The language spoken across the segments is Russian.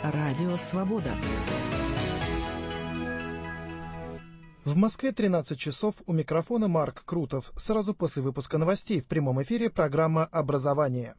Радио «Свобода». В Москве 13 часов, у микрофона Марк Крутов. Сразу после выпуска новостей в прямом эфире программа «Образование».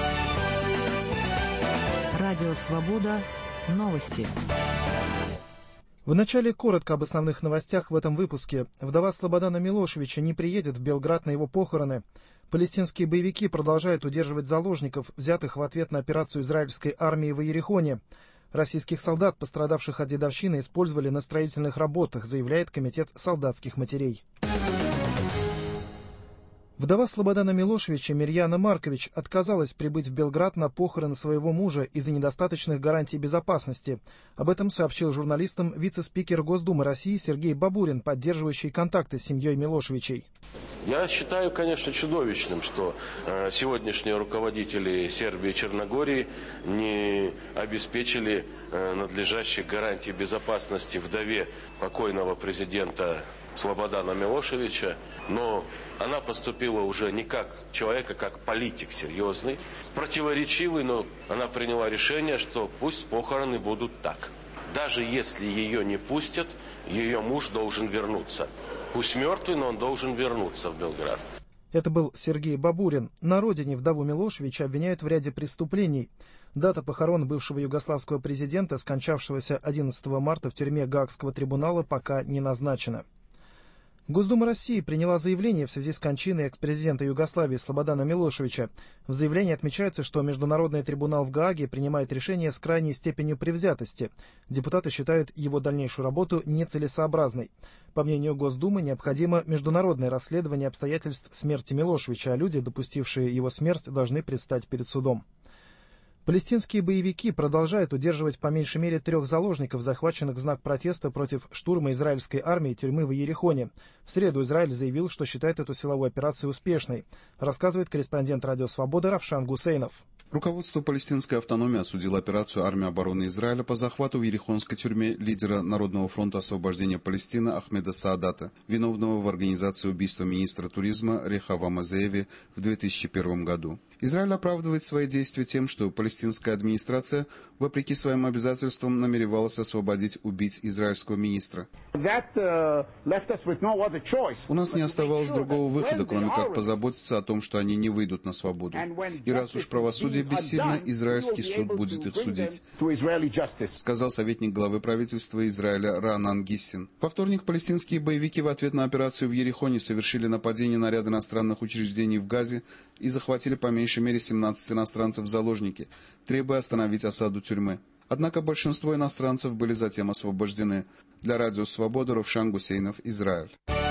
Радио «Свобода». Новости. Вначале коротко об основных новостях в этом выпуске. Вдова Слободана Милошевича не приедет в Белград на его похороны. Палестинские боевики продолжают удерживать заложников, взятых в ответ на операцию израильской армии в Иерихоне. Российских солдат, пострадавших от дедовщины, использовали на строительных работах, заявляет Комитет солдатских матерей. Вдова Слободана Милошевича Мирьяна Маркович отказалась прибыть в Белград на похороны своего мужа из-за недостаточных гарантий безопасности. Об этом сообщил журналистам вице-спикер Госдумы России Сергей Бабурин, поддерживающий контакты с семьей Милошевичей. Я считаю, конечно, чудовищным, что сегодняшние руководители Сербии и Черногории не обеспечили надлежащих гарантий безопасности вдове покойного президента Слободана Милошевича, но она поступила уже не как человек, а как политик серьезный, противоречивый, но она приняла решение, что пусть похороны будут так. Даже если ее не пустят, ее муж должен вернуться. Пусть мертвый, но он должен вернуться в Белград. Это был Сергей Бабурин. На родине вдову Милошевича обвиняют в ряде преступлений. Дата похорон бывшего югославского президента, скончавшегося 11 марта в тюрьме Гаагского трибунала, пока не назначена. Госдума России приняла заявление в связи с кончиной экс-президента Югославии Слободана Милошевича. В заявлении отмечается, что Международный трибунал в Гааге принимает решение с крайней степенью предвзятости. Депутаты считают его дальнейшую работу нецелесообразной. По мнению Госдумы, необходимо международное расследование обстоятельств смерти Милошевича, а люди, допустившие его смерть, должны предстать перед судом. Палестинские боевики продолжают удерживать по меньшей мере 3 заложников, захваченных в знак протеста против штурма израильской армии тюрьмы в Иерихоне. В среду Израиль заявил, что считает эту силовую операцию успешной. Рассказывает корреспондент Радио «Свобода» Равшан Гусейнов. Руководство палестинской автономии осудило операцию армии обороны Израиля по захвату в Иерихонской тюрьме лидера Народного фронта освобождения Палестины Ахмеда Саадата, виновного в организации убийства министра туризма Рехава Мазееви в 2001 году. Израиль оправдывает свои действия тем, что палестинская администрация, вопреки своим обязательствам, намеревалась освободить убийц израильского министра. У нас не оставалось другого выхода, кроме как позаботиться о том, что они не выйдут на свободу. И раз уж правосудие бессильно, израильский суд будет их судить, сказал советник главы правительства Израиля Раанан Гиссин. Во вторник палестинские боевики в ответ на операцию в Иерихоне совершили нападение на ряд иностранных учреждений в Газе и захватили по меньшей мере 17 иностранцев в заложники, требуя остановить осаду тюрьмы. Однако большинство иностранцев были затем освобождены. Для Радио «Свобода» Равшан Гусейнов, Израиль.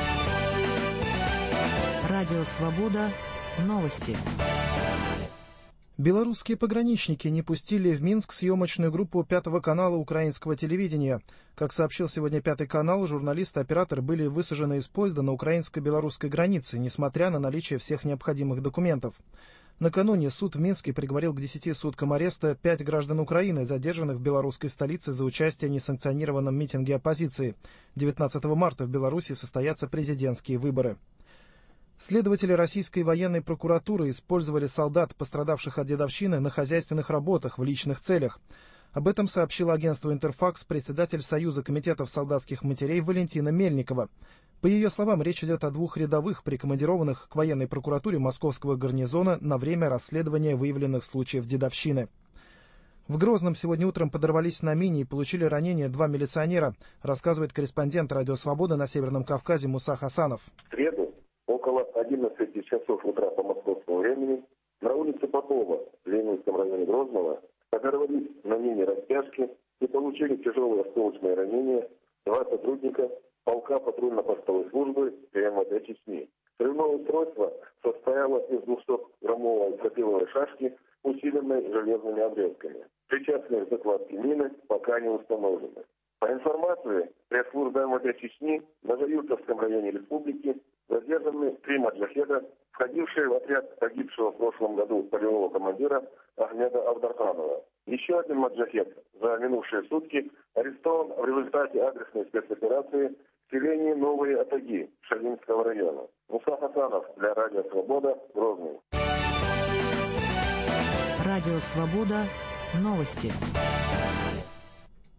Радио «Свобода». Новости. Белорусские пограничники не пустили в Минск съемочную группу Пятого канала украинского телевидения. Как сообщил сегодня Пятый канал, журналисты и оператор были высажены из поезда на украинско-белорусской границе, несмотря на наличие всех необходимых документов. Накануне суд в Минске приговорил к 10 суткам ареста 5 граждан Украины, задержанных в белорусской столице за участие в несанкционированном митинге оппозиции. 19 марта в Беларуси состоятся президентские выборы. Следователи российской военной прокуратуры использовали солдат, пострадавших от дедовщины, на хозяйственных работах в личных целях. Об этом сообщило агентству «Интерфакс» председатель Союза комитетов солдатских матерей Валентина Мельникова. По ее словам, речь идет о 2 рядовых, прикомандированных к военной прокуратуре московского гарнизона на время расследования выявленных случаев дедовщины. В Грозном сегодня утром подорвались на мине и получили ранения 2 милиционера, рассказывает корреспондент Радио «Свобода» на Северном Кавказе Муса Хасанов. В среду около 11 часов утра по московскому времени на улице Попова в Ленинском районе Грозного подорвались на мине растяжки и получили тяжелые осколочные ранения 2 сотрудника полка патрульно-постовой службы МВД Чечни. Взрывное устройство состояло из 200-граммовой тротиловой шашки, усиленной железными обрезками. Причастные к закладке мины пока не установлены. По информации пресс-службы МВД Чечни, на Жаюртовском районе республики задержаны 3 маджахеда, входившие в отряд погибшего в прошлом году полевого командира Ахмеда Авдарханова. Еще один маджахед за минувшие сутки арестован в результате адресной спецоперации в селении Новые Атаги Шалинского района. Муса Хасанов для Радио «Свобода», Грозный. Радио «Свобода». Новости.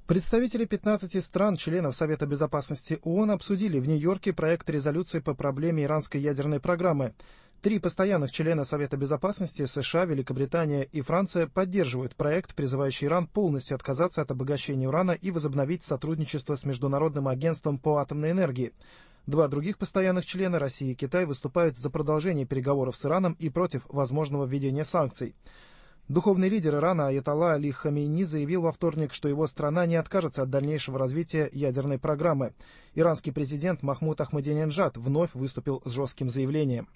Представители 15 стран, членов Совета Безопасности ООН, обсудили в Нью-Йорке проект резолюции по проблеме иранской ядерной программы. 3 постоянных члена Совета Безопасности США, Великобритания и Франция поддерживают проект, призывающий Иран полностью отказаться от обогащения урана и возобновить сотрудничество с Международным агентством по атомной энергии. 2 других постоянных члена, Россия и Китай, выступают за продолжение переговоров с Ираном и против возможного введения санкций. Духовный лидер Ирана Аятолла Али Хамейни заявил во вторник, что его страна не откажется от дальнейшего развития ядерной программы. Иранский президент Махмуд Ахмадинеджад вновь выступил с жестким заявлением.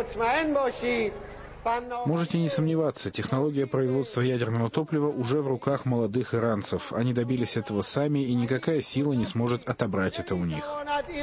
Можете не сомневаться, технология производства ядерного топлива уже в руках молодых иранцев. Они добились этого сами, и никакая сила не сможет отобрать это у них.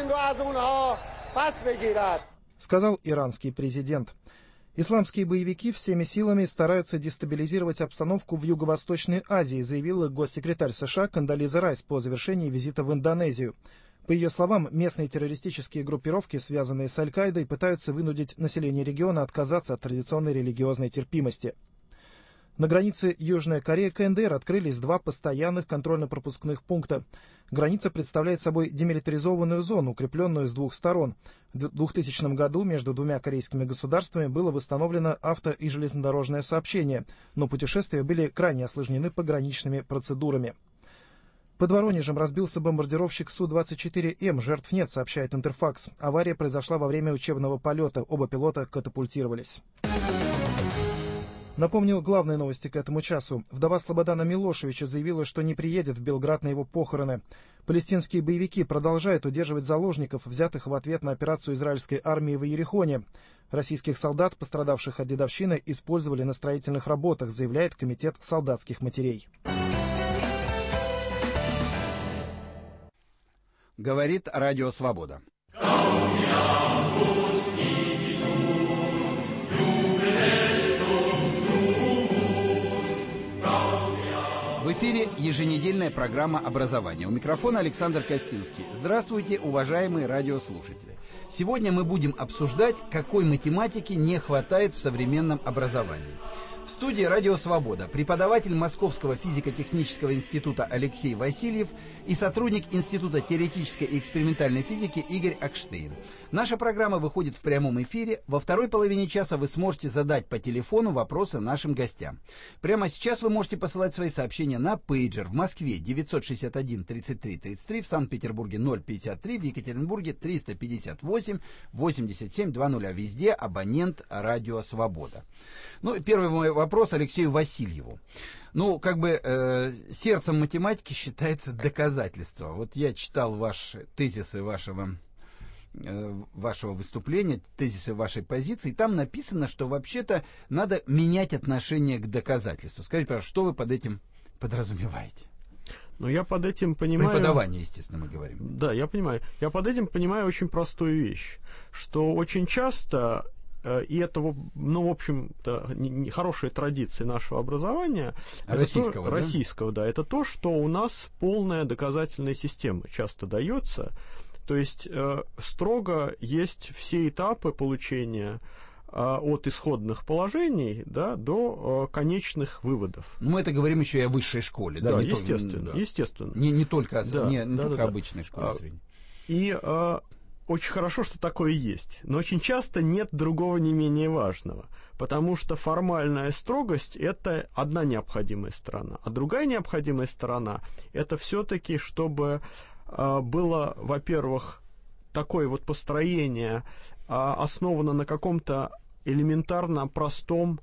Сказал иранский президент. Исламские боевики всеми силами стараются дестабилизировать обстановку в Юго-Восточной Азии, заявила госсекретарь США Кондолиза Райс по завершении визита в Индонезию. По ее словам, местные террористические группировки, связанные с Аль-Каидой, пытаются вынудить население региона отказаться от традиционной религиозной терпимости. На границе Южная Корея-КНДР открылись 2 постоянных контрольно-пропускных пункта. Граница представляет собой демилитаризованную зону, укрепленную с 2 сторон. В 2000 году между 2 корейскими государствами было восстановлено авто- и железнодорожное сообщение, но путешествия были крайне осложнены пограничными процедурами. Под Воронежем разбился бомбардировщик Су-24М. Жертв нет, сообщает Интерфакс. Авария произошла во время учебного полета. Оба пилота катапультировались. Напомню главные новости к этому часу. Вдова Слободана Милошевича заявила, что не приедет в Белград на его похороны. Палестинские боевики продолжают удерживать заложников, взятых в ответ на операцию израильской армии в Иерихоне. Российских солдат, пострадавших от дедовщины, использовали на строительных работах, заявляет Комитет солдатских матерей. Говорит Радио Свобода. В эфире еженедельная программа образования. У микрофона Александр Костинский. Здравствуйте, уважаемые радиослушатели. Сегодня мы будем обсуждать, какой математики не хватает в современном образовании. В студии «Радио Свобода» преподаватель Московского физико-технического института Алексей Васильев и сотрудник Института теоретической и экспериментальной физики Игорь Акштейн. Наша программа выходит в прямом эфире. Во второй половине часа вы сможете задать по телефону вопросы нашим гостям. Прямо сейчас вы можете посылать свои сообщения на пейджер. В Москве 961 33 33, в Санкт-Петербурге 053, в Екатеринбурге 358 87 20. Везде абонент «Радио Свобода». Ну, первый мой вопрос Алексею Васильеву. Ну, сердцем математики считается доказательство. Вот я читал ваши тезисы вашего выступления, тезисы вашей позиции. Там написано, что вообще-то надо менять отношение к доказательству. Скажите, пожалуйста, что вы под этим подразумеваете? Но я под этим понимаю... Преподавание, естественно, мы говорим. Да, я понимаю. Я под этим понимаю очень простую вещь, что очень часто... И это, в общем-то, хорошая традиция нашего образования. Российского, да. Это то, что у нас полная доказательная система часто дается. То есть строго есть все этапы получения от исходных положений, да, до конечных выводов. Мы это говорим еще и о высшей школе. Да, естественно. Не только обычной школе средней. И... Очень хорошо, что такое есть, но очень часто нет другого не менее важного, потому что формальная строгость – это одна необходимая сторона, а другая необходимая сторона – это все-таки, чтобы было, во-первых, такое вот построение основано на каком-то элементарно простом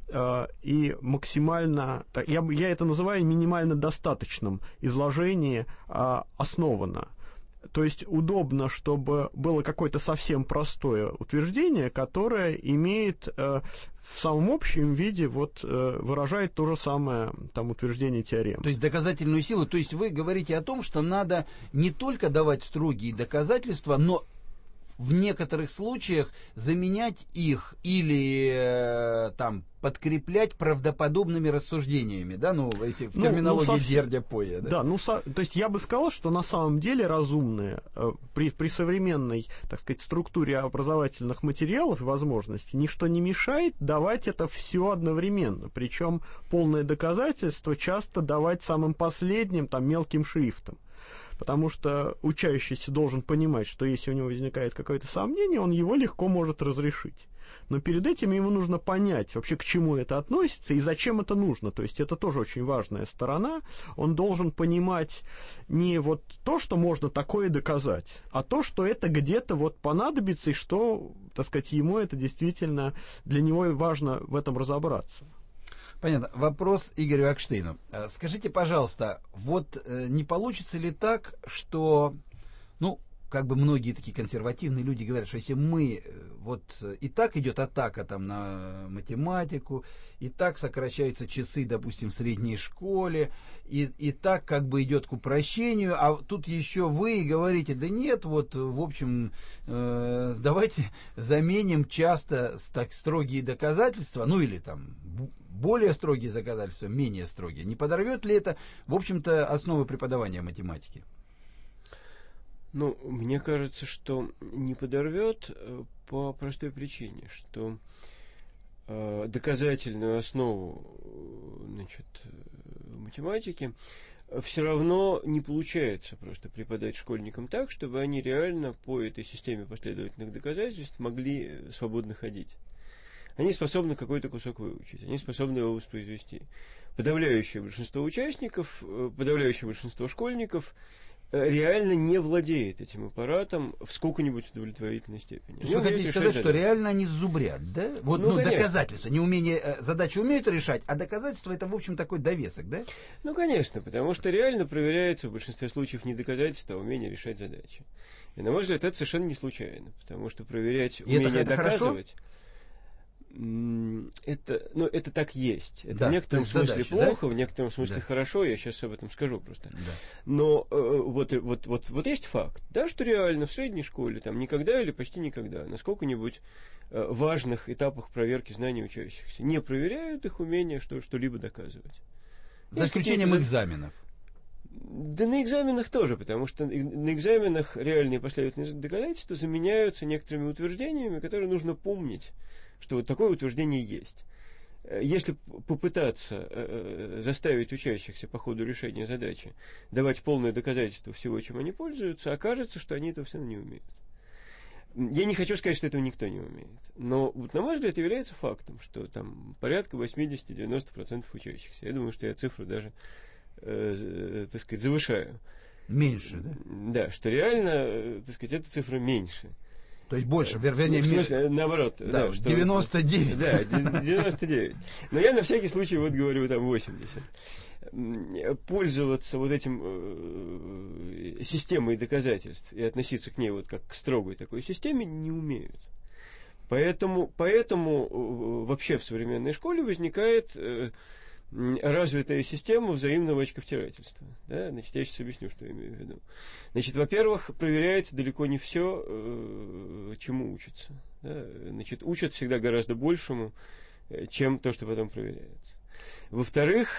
и максимально, я это называю минимально достаточном изложении основано. То есть удобно, чтобы было какое-то совсем простое утверждение, которое имеет в самом общем виде выражает то же самое утверждение теоремы. То есть доказательную силу. То есть вы говорите о том, что надо не только давать строгие доказательства, но в некоторых случаях заменять их или там подкреплять правдоподобными рассуждениями, да, ну, если в терминологии Дердя Поя. Да, то есть я бы сказал, что на самом деле разумные при современной, так сказать, структуре образовательных материалов и возможностей ничто не мешает давать это все одновременно, причем полное доказательство часто давать самым последним, там, мелким шрифтом. Потому что учащийся должен понимать, что если у него возникает какое-то сомнение, он его легко может разрешить. Но перед этим ему нужно понять вообще, к чему это относится и зачем это нужно. То есть это тоже очень важная сторона. Он должен понимать не вот то, что можно такое доказать, а то, что это где-то вот понадобится и что, так сказать, ему это действительно, для него важно в этом разобраться. Понятно. Вопрос Игорю Акштейну. Скажите, пожалуйста, вот не получится ли так, что, ну, как бы многие такие консервативные люди говорят, что если мы, вот и так идет атака там на математику, и так сокращаются часы, допустим, в средней школе, и так как бы идет к упрощению, а тут еще вы говорите, да нет, вот, в общем, давайте заменим часто так строгие доказательства, ну или там более строгие доказательства, менее строгие. Не подорвет ли это, в общем-то, основы преподавания математики? Ну, мне кажется, что не подорвет по простой причине, что доказательную основу, значит, математики все равно не получается просто преподать школьникам так, чтобы они реально по этой системе последовательных доказательств могли свободно ходить. Они способны какой-то кусок выучить, они способны его воспроизвести. Подавляющее большинство участников, подавляющее большинство школьников реально не владеет этим аппаратом в сколько-нибудь удовлетворительной степени. То есть вы хотите сказать, что реально они зубрят, да? Вот, ну доказательства, задачи умеют решать, а доказательства это, в общем, такой довесок, да? Ну, конечно, потому что реально проверяется в большинстве случаев не доказательства, а умение решать задачи. И, на мой взгляд, это совершенно не случайно, потому что проверять умение доказывать... Это так есть. Это в некотором смысле плохо, в некотором смысле хорошо, я сейчас об этом скажу просто. Да. Но вот есть факт, да, что реально в средней школе там никогда или почти никогда на сколько-нибудь важных этапах проверки знаний учащихся не проверяют их умение что-либо доказывать. За исключением экзаменов. Да на экзаменах тоже, потому что на экзаменах реальные последовательные доказательства заменяются некоторыми утверждениями, которые нужно помнить, что вот такое утверждение есть. Если попытаться заставить учащихся по ходу решения задачи давать полное доказательство всего, чем они пользуются, окажется, что они этого все равно не умеют. Я не хочу сказать, что этого никто не умеет, но, вот, на мой взгляд, это является фактом, что там порядка 80-90% учащихся. Я думаю, что я цифру даже, так сказать, завышаю. Меньше, да? Да, что реально, так сказать, эта цифра меньше. То есть больше, вернее, в смысле, наоборот. Да, что 99. Да, 99. Но я на всякий случай вот говорю там 80. Пользоваться вот этим системой доказательств и относиться к ней вот как к строгой такой системе не умеют. Поэтому вообще в современной школе возникает развитая система взаимного очковтирательства. Да? Значит, я сейчас объясню, что я имею в виду. Значит, во-первых, проверяется далеко не все, чему учатся. Да? Значит, учат всегда гораздо большему, чем то, что потом проверяется. Во-вторых,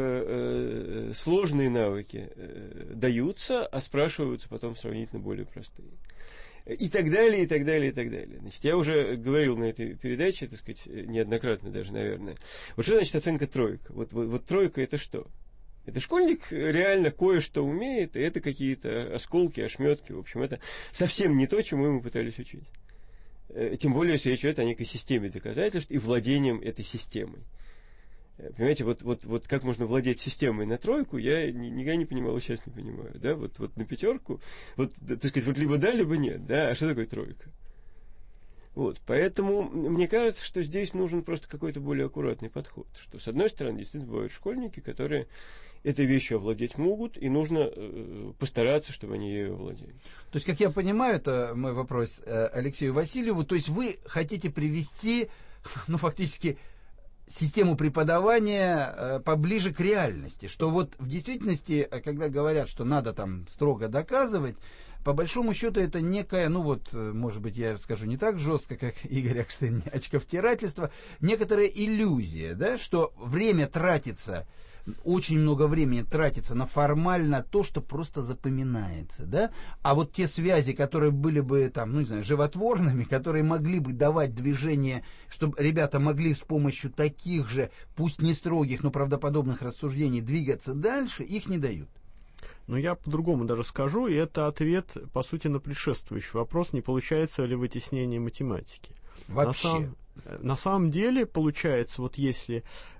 сложные навыки даются, а спрашиваются потом сравнительно более простые. И так далее, и так далее, и так далее. Значит, я уже говорил на этой передаче, так сказать, неоднократно даже, наверное. Вот что значит оценка тройка? Вот тройка это что? Это школьник реально кое-что умеет, и это какие-то осколки, ошметки. В общем, это совсем не то, чему мы пытались учить. Тем более, если речь идет о некой системе доказательств и владением этой системой. Понимаете, вот как можно владеть системой на тройку, я никогда не понимал, сейчас не понимаю. Да? Вот на пятерку, вот, так сказать, вот либо да, либо нет. Да? А что такое тройка? Вот, поэтому мне кажется, что здесь нужен просто какой-то более аккуратный подход. Что, с одной стороны, действительно бывают школьники, которые этой вещью овладеть могут, и нужно постараться, чтобы они ею овладели. То есть, как я понимаю, это мой вопрос Алексею Васильеву, то есть вы хотите привести, ну, фактически, систему преподавания поближе к реальности. Что вот в действительности, когда говорят, что надо там строго доказывать, по большому счету это некое, ну вот, может быть, я скажу не так жестко, как Игорь Акштейн, очковтирательство, некоторая иллюзия, да, что время тратится, очень много времени тратится на формально то, что просто запоминается, да, а вот те связи, которые были бы там, ну не знаю, животворными, которые могли бы давать движение, чтобы ребята могли с помощью таких же, пусть не строгих, но правдоподобных рассуждений двигаться дальше, их не дают. Но я по-другому даже скажу, и это ответ, по сути, на предшествующий вопрос, не получается ли вытеснение математики. Вообще. На самом деле, получается, вот если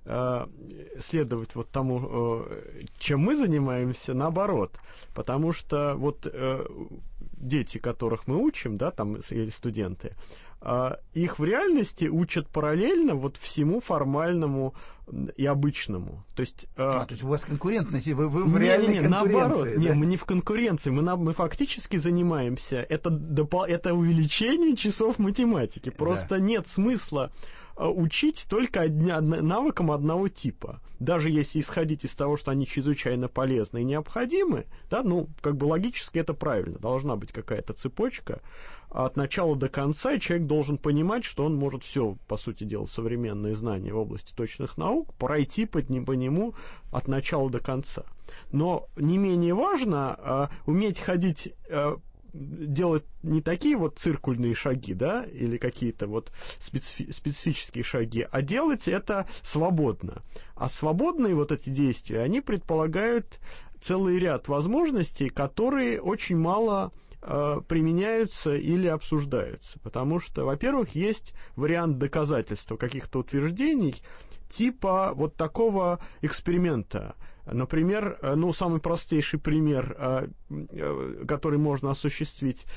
следовать вот тому, чем мы занимаемся, наоборот. Потому что вот дети, которых мы учим, да, там, или студенты, их в реальности учат параллельно вот всему формальному и обычному. То есть, то есть у вас конкурентность, вы в реальной конкуренции. Наоборот, да? мы не в конкуренции, мы фактически занимаемся, это увеличение часов математики. Просто нет смысла учить только навыкам одного типа. Даже если исходить из того, что они чрезвычайно полезны и необходимы, да, ну, как бы логически это правильно. Должна быть какая-то цепочка от начала до конца, и человек должен понимать, что он может все, по сути дела, современные знания в области точных наук пройти по нему от начала до конца. Но не менее важно уметь ходить, делать не такие вот циркульные шаги, да, или какие-то вот специфические шаги, а делать это свободно. А свободные вот эти действия, они предполагают целый ряд возможностей, которые очень мало применяются или обсуждаются. Потому что, во-первых, есть вариант доказательства каких-то утверждений типа вот такого эксперимента. Например, ну, самый простейший пример, который можно осуществить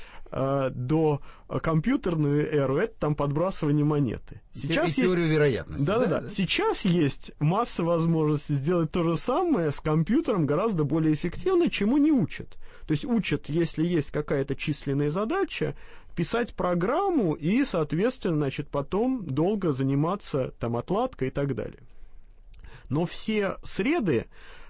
до компьютерную эру, это там подбрасывание монеты. Сейчас есть теорию вероятности. Да. Сейчас есть масса возможностей сделать то же самое с компьютером гораздо более эффективно, чему не учат. То есть учат, если есть какая-то численная задача, писать программу и, соответственно, значит, потом долго заниматься там отладкой и так далее. Но все среды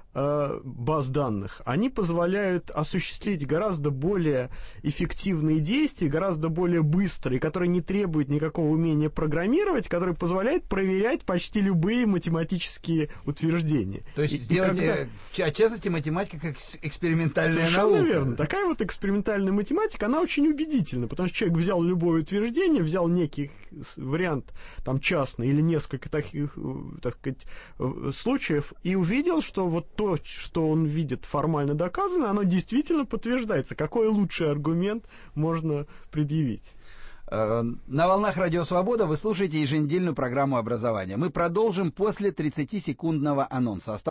баз данных, они позволяют осуществить гораздо более эффективные действия, гораздо более быстрые, которые не требуют никакого умения программировать, которые позволяют проверять почти любые математические утверждения. То есть сделать, в частности, математика как экспериментальная совершенно наука. Совершенно верно. Такая вот экспериментальная математика, она очень убедительна, потому что человек взял любое утверждение, взял некий вариант там частный или несколько таких, так сказать, случаев и увидел, что вот то, что он видит формально доказано, оно действительно подтверждается. Какой лучший аргумент можно предъявить? На волнах Радио Свобода вы слушаете еженедельную программу образования. Мы продолжим после 30-секундного анонса.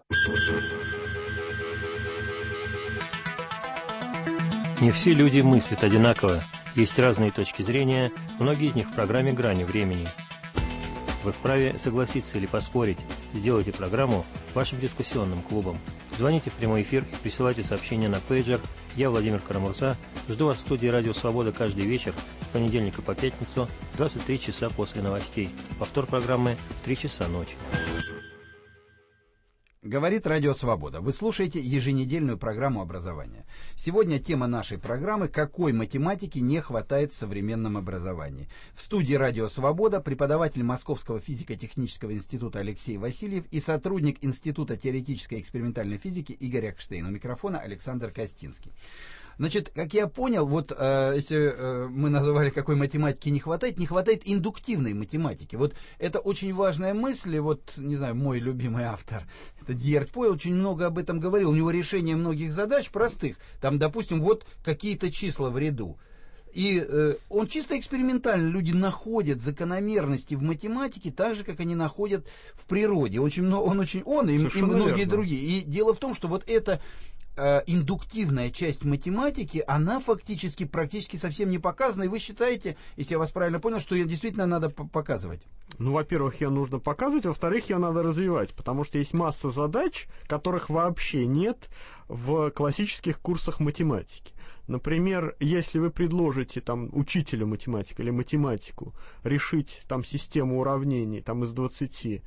Не все люди мыслят одинаково. Есть разные точки зрения, многие из них в программе «Грани времени». Вы вправе согласиться или поспорить. Сделайте программу вашим дискуссионным клубом. Звоните в прямой эфир и присылайте сообщения на пейджер. Я, Владимир Карамурза, жду вас в студии «Радио Свобода» каждый вечер с понедельника по пятницу, 23 часа после новостей. Повтор программы в 3 часа ночи. Говорит Радио Свобода. Вы слушаете еженедельную программу образования. Сегодня тема нашей программы «Какой математики не хватает в современном образовании?». В студии Радио Свобода преподаватель Московского физико-технического института Алексей Васильев и сотрудник Института теоретической и экспериментальной физики Игорь Акштейн. У микрофона Александр Костинский. Значит, как я понял, вот если мы называли, какой математики не хватает индуктивной математики. Вот это очень важная мысль, и вот, не знаю, мой любимый автор, это Дьердь Пойл, очень много об этом говорил. У него решение многих задач простых, там, допустим, вот какие-то числа в ряду. И он чисто экспериментально, люди находят закономерности в математике так же, как они находят в природе. Он и многие верно. Другие. И дело в том, что вот это индуктивная часть математики, она фактически практически совсем не показана, и вы считаете, если я вас правильно понял, что ее действительно надо показывать? Ну, во-первых, ее нужно показывать, во-вторых, ее надо развивать, потому что есть масса задач, которых вообще нет в классических курсах математики. Например, если вы предложите там учителю математики или математику решить там систему уравнений там из 20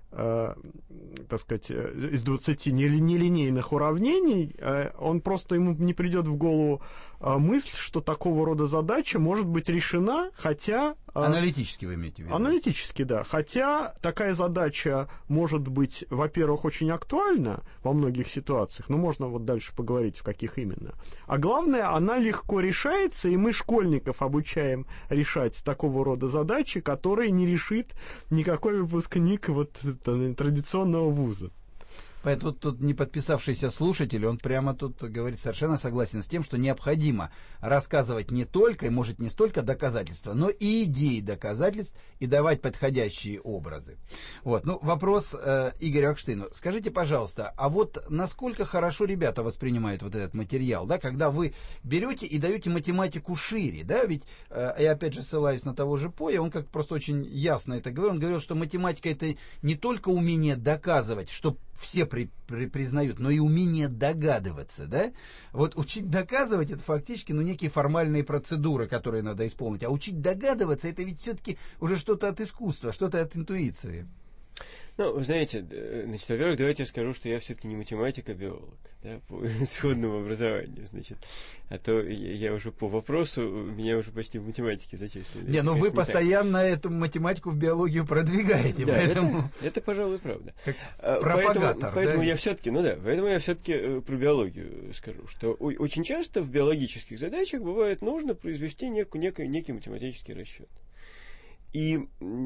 так сказать, из 20 нелинейных уравнений, он просто, ему не придет в голову мысль, что такого рода задача может быть решена, хотя... Аналитически вы имеете в виду? Аналитически, да. Хотя такая задача может быть, во-первых, очень актуальна во многих ситуациях, но можно вот дальше поговорить, в каких именно. А главное, она легко решается, и мы школьников обучаем решать такого рода задачи, которые не решит никакой выпускник вот традиционного вуза. Поэтому тут не подписавшийся слушатель, он прямо тут говорит, совершенно согласен с тем, что необходимо рассказывать не только, и может не столько доказательства, но и идеи доказательств и давать подходящие образы. Вот. Ну, вопрос Игорю Акштейну. Скажите, пожалуйста, а вот насколько хорошо ребята воспринимают вот этот материал, да, когда вы берете и даете математику шире, да, ведь я опять же ссылаюсь на того же Поя, он как просто очень ясно это говорил, он говорил, что математика это не только умение доказывать, что все признают, но и умение догадываться, да? Вот учить доказывать это фактически, некие формальные процедуры, которые надо исполнить, а учить догадываться это ведь все-таки уже что-то от искусства, что-то от интуиции. Ну, вы знаете, значит, во-первых, давайте я скажу, что я все-таки не математик, а биолог, да, по исходному образованию, значит. А то я уже по вопросу, меня уже почти в математике зачислили. Не, ну вы постоянно эту математику в биологию продвигаете, да, поэтому... Это, пожалуй, правда. Пропагатор, поэтому да? я все-таки, поэтому я все-таки про биологию скажу, что очень часто в биологических задачах бывает нужно произвести некий математический расчет. И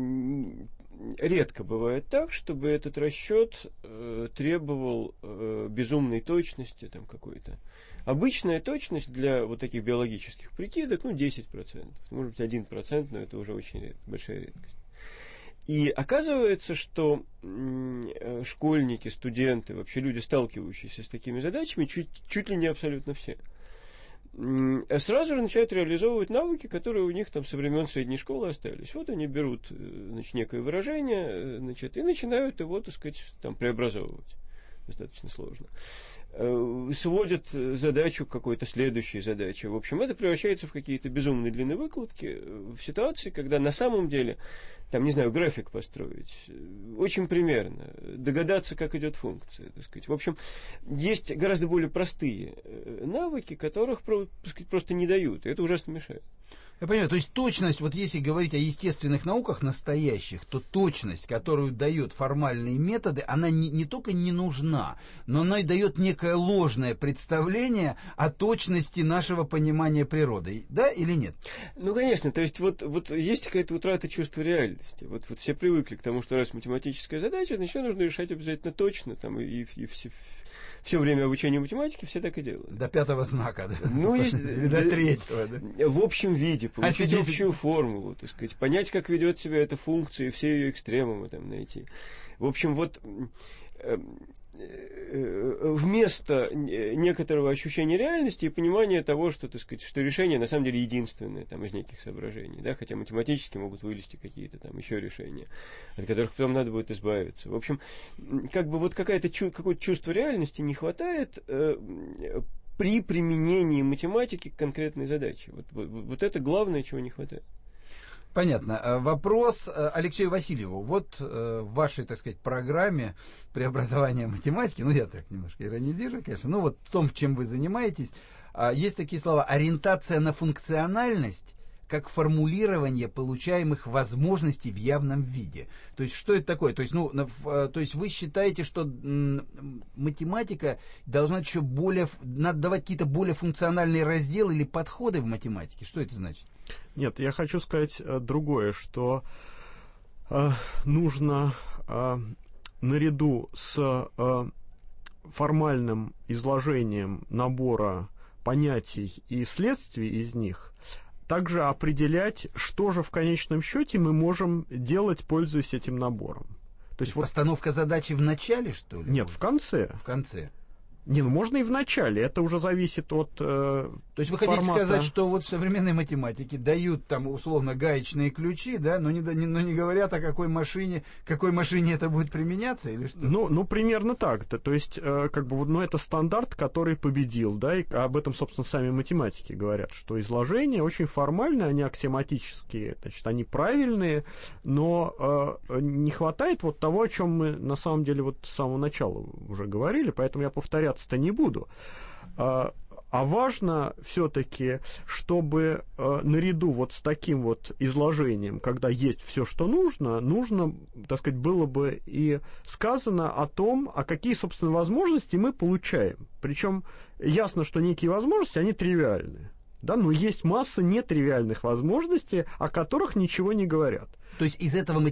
редко бывает так, чтобы этот расчет требовал безумной точности там какой-то. Обычная точность для вот таких биологических прикидок, 10%. Может быть, 1%, но это уже очень большая редкость. И оказывается, что школьники, студенты, вообще люди, сталкивающиеся с такими задачами, чуть ли не абсолютно все, сразу же начинают реализовывать навыки, которые у них там со времен средней школы остались. Вот они берут, некое выражение, и начинают его, так сказать, там преобразовывать. Достаточно сложно. Сводят задачу к какой-то следующей задаче. В общем, это превращается в какие-то безумные длинные выкладки в ситуации, когда на самом деле, там, не знаю, график построить, очень примерно, догадаться, как идет функция, так сказать. В общем, есть гораздо более простые навыки, которых, так сказать, просто не дают, и это ужасно мешает. Я понимаю, то есть точность, вот если говорить о естественных науках настоящих, то точность, которую дают формальные методы, она не только не нужна, но она и дает некое ложное представление о точности нашего понимания природы, да или нет? Ну, конечно, то есть вот есть какая-то утрата чувства реальности. Вот все привыкли к тому, что раз математическая задача, значит, ее нужно решать обязательно точно, там, и все время обучения математики все так и делают. До 5-го знака, да? Или до 3-го, да? В общем виде, получить общую формулу, так сказать, понять, как ведет себя эта функция, и все ее экстремумы там найти. В общем, вместо некоторого ощущения реальности и понимания того, что, так сказать, что решение на самом деле единственное там, из неких соображений, да, хотя математически могут вылезти какие-то там еще решения, от которых потом надо будет избавиться. В общем, как бы вот какое-то чувство реальности не хватает при применении математики к конкретной задаче. Вот это главное, чего не хватает. Понятно. Вопрос Алексею Васильеву. Вот в вашей, так сказать, программе преобразования математики, я так немножко иронизирую, конечно, в том, чем вы занимаетесь, есть такие слова: ориентация на функциональность как формулирование получаемых возможностей в явном виде. То есть, что это такое? То есть вы считаете, что математика должна еще надо давать какие-то более функциональные разделы или подходы в математике? Что это значит? Нет, я хочу сказать другое, что нужно наряду с формальным изложением набора понятий и следствий из них также определять, что же в конечном счете мы можем делать, пользуясь этим набором. То есть постановка задачи в начале, что ли? Нет, в конце. В конце. Можно и в начале, это уже зависит от... То То есть вы хотите формата. сказать, что вот в современной математике дают там условно гаечные ключи, да, но не говорят, о какой машине это будет применяться или что? Ну примерно так. То есть, как бы, ну, это стандарт, который победил, да, и об этом, собственно, сами математики говорят, что изложения очень формальные, они аксиоматические, значит, они правильные, но не хватает вот того, о чем мы на самом деле вот с самого начала уже говорили, поэтому я повторяться-то не буду. А важно все-таки, чтобы наряду вот с таким вот изложением, когда есть все, что нужно, так сказать, было бы и сказано о том, а какие, собственно, возможности мы получаем. Причем ясно, что некие возможности, они тривиальны. Да, но есть масса нетривиальных возможностей, о которых ничего не говорят. То есть из этого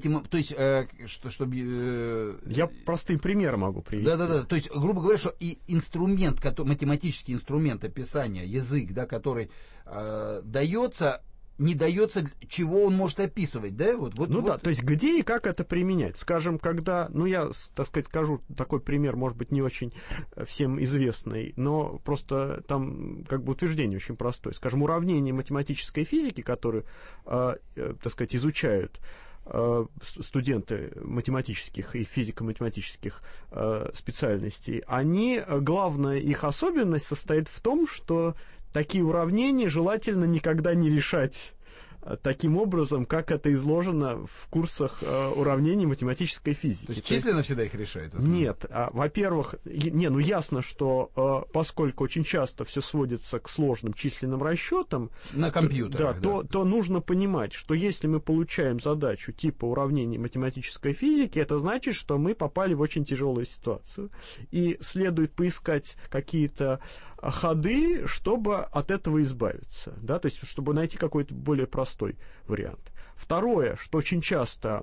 Я простые примеры могу привести. Да. То есть, грубо говоря, что и инструмент, математический инструмент описания, язык, да, который дается, не дается, чего он может описывать, да? Да, то есть где и как это применять? Скажем, когда, я, так сказать, скажу такой пример, может быть, не очень всем известный, но просто там как бы утверждение очень простое. Скажем, уравнения математической физики, которые, так сказать, изучают студенты математических и физико-математических специальностей, главная их особенность состоит в том, что такие уравнения желательно никогда не решать таким образом, как это изложено в курсах уравнений математической физики. То есть численно всегда их решают? Нет. Во-первых, ясно, что поскольку очень часто все сводится к сложным численным расчетам на компьютерах, то нужно понимать, что если мы получаем задачу типа уравнений математической физики, это значит, что мы попали в очень тяжелую ситуацию. И следует поискать какие-то ходы, чтобы от этого избавиться, да, то есть чтобы найти какой-то более простой вариант. Второе, что очень часто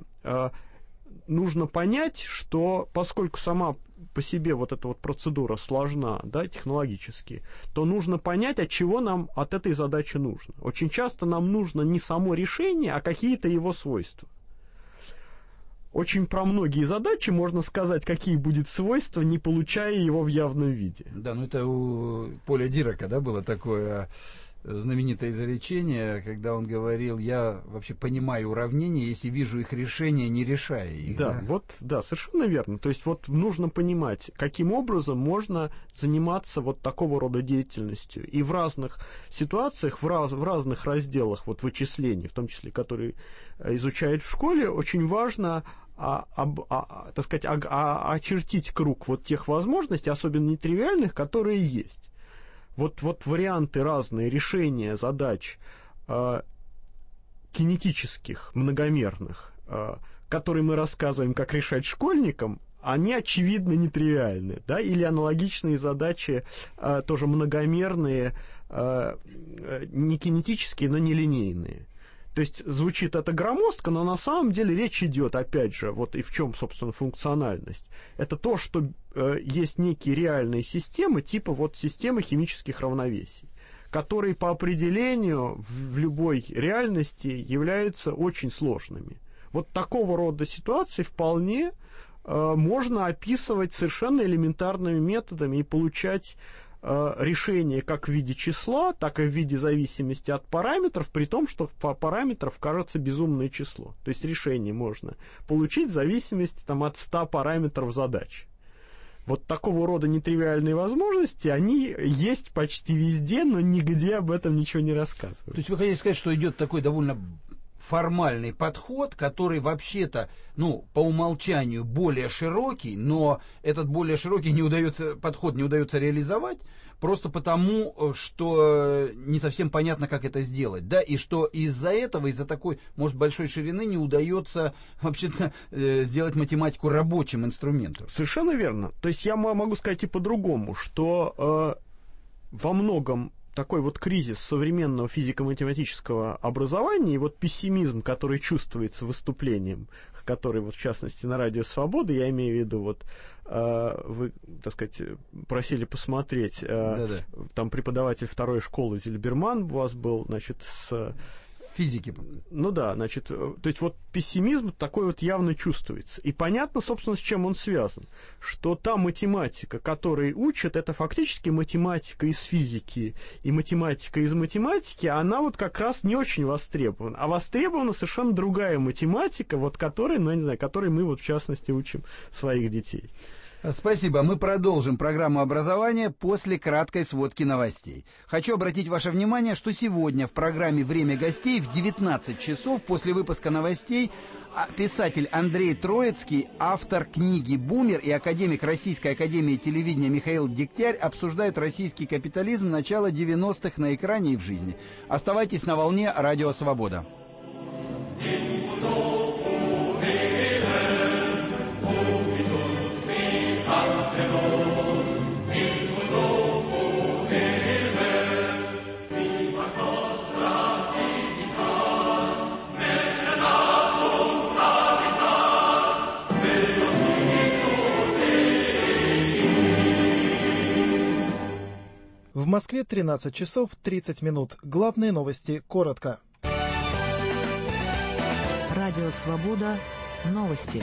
нужно понять, что поскольку сама по себе вот эта вот процедура сложна, да, технологически, то нужно понять, от чего нам от этой задачи нужно. Очень часто нам нужно не само решение, а какие-то его свойства. Очень про многие задачи можно сказать, какие будут свойства, не получая его в явном виде. Да, это у Поля Дирака, да, было такое знаменитое изречение, когда он говорил: я вообще понимаю уравнения, если вижу их решение, не решая их. Да, совершенно верно. То есть вот нужно понимать, каким образом можно заниматься вот такого рода деятельностью. И в разных ситуациях, в разных разделах вот вычислений, в том числе, которые изучают в школе, очень важно так сказать, очертить круг вот тех возможностей, особенно нетривиальных, которые есть. Вот варианты разные решения задач кинетических, многомерных, которые мы рассказываем, как решать школьникам, они, очевидно, нетривиальны, да, или аналогичные задачи, тоже многомерные, не кинетические, но нелинейные. То есть звучит это громоздко, но на самом деле речь идет, опять же, вот и в чем, собственно, функциональность. Это то, что есть некие реальные системы, типа вот системы химических равновесий, которые по определению в любой реальности являются очень сложными. Вот такого рода ситуации вполне можно описывать совершенно элементарными методами и получать решение как в виде числа, так и в виде зависимости от параметров, при том, что по параметров кажется безумное число. То есть решение можно получить в зависимости от 100 параметров задач. Вот такого рода нетривиальные возможности, они есть почти везде, но нигде об этом ничего не рассказывают. То есть вы хотите сказать, что идет такой довольно формальный подход, который вообще-то, по умолчанию более широкий, но этот более широкий подход не удается реализовать, просто потому, что не совсем понятно, как это сделать, да, и что из-за этого, из-за такой, может, большой ширины не удается вообще-то сделать математику рабочим инструментом. Совершенно верно. То есть я могу сказать и по-другому, что во многом такой вот кризис современного физико-математического образования и вот пессимизм, который чувствуется выступлением, который вот в частности на Радио Свобода, я имею в виду, вот вы, так сказать, просили посмотреть, там преподаватель второй школы Зильберман у вас был, значит, с физики. Ну да, значит, то есть вот пессимизм такой вот явно чувствуется. И понятно, собственно, с чем он связан. Что та математика, которой учат, это фактически математика из физики и математика из математики, она вот как раз не очень востребована. А востребована совершенно другая математика, вот которой, ну я не знаю, которой мы вот в частности учим своих детей. Спасибо. Мы продолжим программу образования после краткой сводки новостей. Хочу обратить ваше внимание, что сегодня в программе «Время гостей» в 19 часов после выпуска новостей писатель Андрей Троицкий, автор книги «Бумер» и академик Российской академии телевидения Михаил Дегтярь обсуждают российский капитализм начала 90-х на экране и в жизни. Оставайтесь на волне «Радио Свобода». В Москве 13 часов 30 минут. Главные новости коротко. Радио «Свобода». Новости.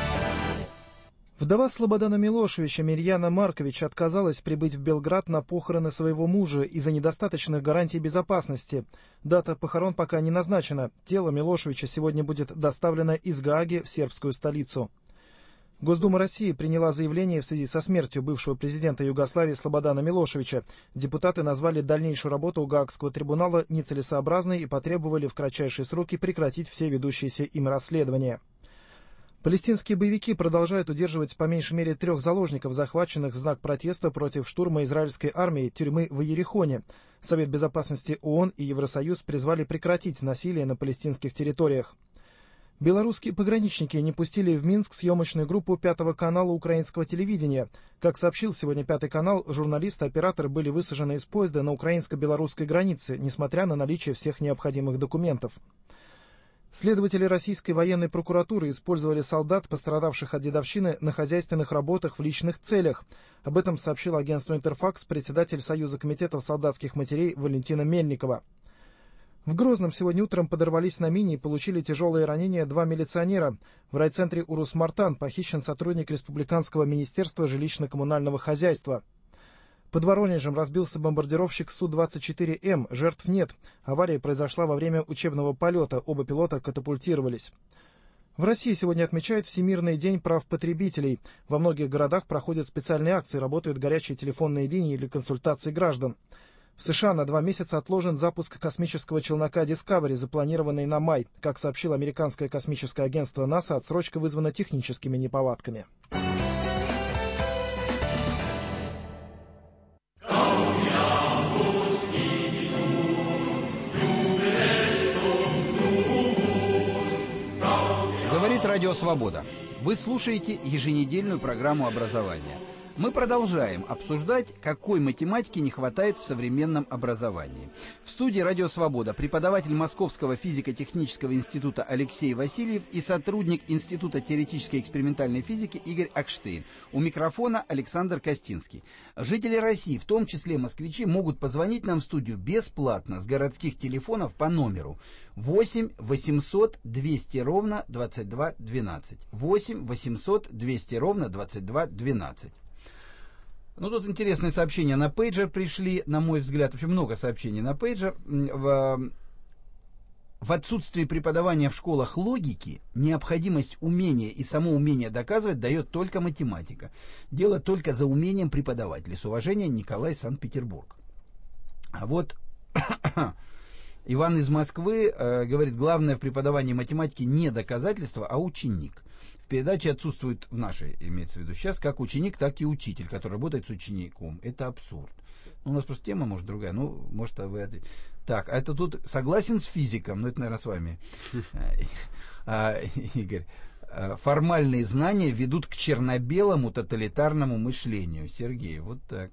Вдова Слободана Милошевича Мирьяна Маркович отказалась прибыть в Белград на похороны своего мужа из-за недостаточных гарантий безопасности. Дата похорон пока не назначена. Тело Милошевича сегодня будет доставлено из Гааги в сербскую столицу. Госдума России приняла заявление в связи со смертью бывшего президента Югославии Слободана Милошевича. Депутаты назвали дальнейшую работу Гаагского трибунала нецелесообразной и потребовали в кратчайшие сроки прекратить все ведущиеся им расследования. Палестинские боевики продолжают удерживать по меньшей мере 3 заложников, захваченных в знак протеста против штурма израильской армии тюрьмы в Иерихоне. Совет безопасности ООН и Евросоюз призвали прекратить насилие на палестинских территориях. Белорусские пограничники не пустили в Минск съемочную группу 5 канала украинского телевидения. Как сообщил сегодня 5 канал, журналисты и операторы были высажены из поезда на украинско-белорусской границе, несмотря на наличие всех необходимых документов. Следователи российской военной прокуратуры использовали солдат, пострадавших от дедовщины, на хозяйственных работах в личных целях. Об этом сообщил агентству «Интерфакс» председатель Союза комитетов солдатских матерей Валентина Мельникова. В Грозном сегодня утром подорвались на мине и получили тяжелые ранения 2 милиционера. В райцентре Урус-Мартан похищен сотрудник Республиканского министерства жилищно-коммунального хозяйства. Под Воронежем разбился бомбардировщик Су-24М, жертв нет. Авария произошла во время учебного полета, оба пилота катапультировались. В России сегодня отмечают Всемирный день прав потребителей. Во многих городах проходят специальные акции, работают горячие телефонные линии для консультаций граждан. В США на 2 месяца отложен запуск космического челнока Discovery, запланированный на май. Как сообщило американское космическое агентство НАСА, отсрочка вызвана техническими неполадками. Говорит Радио Свобода. Вы слушаете еженедельную программу образования. Мы продолжаем обсуждать, какой математики не хватает в современном образовании. В студии «Радио Свобода» преподаватель Московского физико-технического института Алексей Васильев и сотрудник Института теоретической и экспериментальной физики Игорь Акштейн. У микрофона Александр Костинский. Жители России, в том числе москвичи, могут позвонить нам в студию бесплатно с городских телефонов по номеру 8 800 200 ровно 22 12. 8 800 200 ровно 22 12. Ну, тут интересные сообщения на пейджер пришли, на мой взгляд. Вообще много сообщений на пейджер. В отсутствии преподавания в школах логики необходимость умения и само умение доказывать дает только математика. Дело только за умением преподавателей. С уважением, Николай, Санкт-Петербург. А вот Иван из Москвы говорит, главное в преподавании математики не доказательство, а ученик. В передаче отсутствует, в нашей, имеется в виду сейчас, как ученик, так и учитель, который работает с учеником. Это абсурд. У нас просто тема, может, другая. Ну, может, вы ответите. Так, а это тут согласен с физиком, ну, это, наверное, с вами, Игорь. Формальные знания ведут к черно-белому тоталитарному мышлению. Сергей, вот так.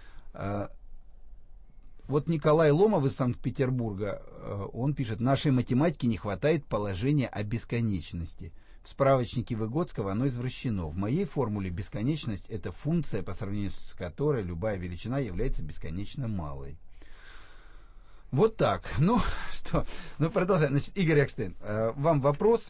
Вот Николай Ломов из Санкт-Петербурга, он пишет, нашей математике не хватает положения о бесконечности. В справочнике Выгодского оно извращено. В моей формуле бесконечность – это функция, по сравнению с которой любая величина является бесконечно малой. Вот так. Ну, что? Ну, продолжаем. Значит, Игорь Экштейн, вам вопрос.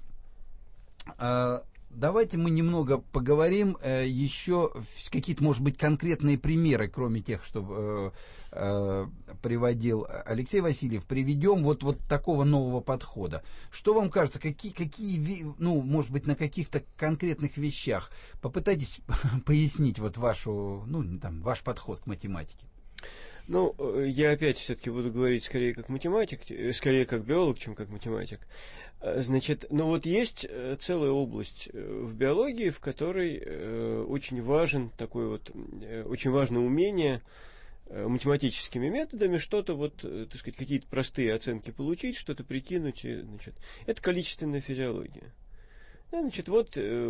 Давайте мы немного поговорим еще какие-то, может быть, конкретные примеры, кроме тех, что приводил Алексей Васильев, приведем вот такого нового подхода. Что вам кажется, какие, ну, может быть, на каких-то конкретных вещах попытайтесь пояснить вот вашу, ну, там, ваш подход к математике? Ну, я опять все-таки буду говорить скорее как математик, скорее как биолог, чем как математик. Значит, ну вот есть целая область в биологии, в которой очень важен такой вот, очень важно умение математическими методами что-то вот, так сказать, какие-то простые оценки получить, что-то прикинуть. И, значит, это количественная физиология. Значит, вот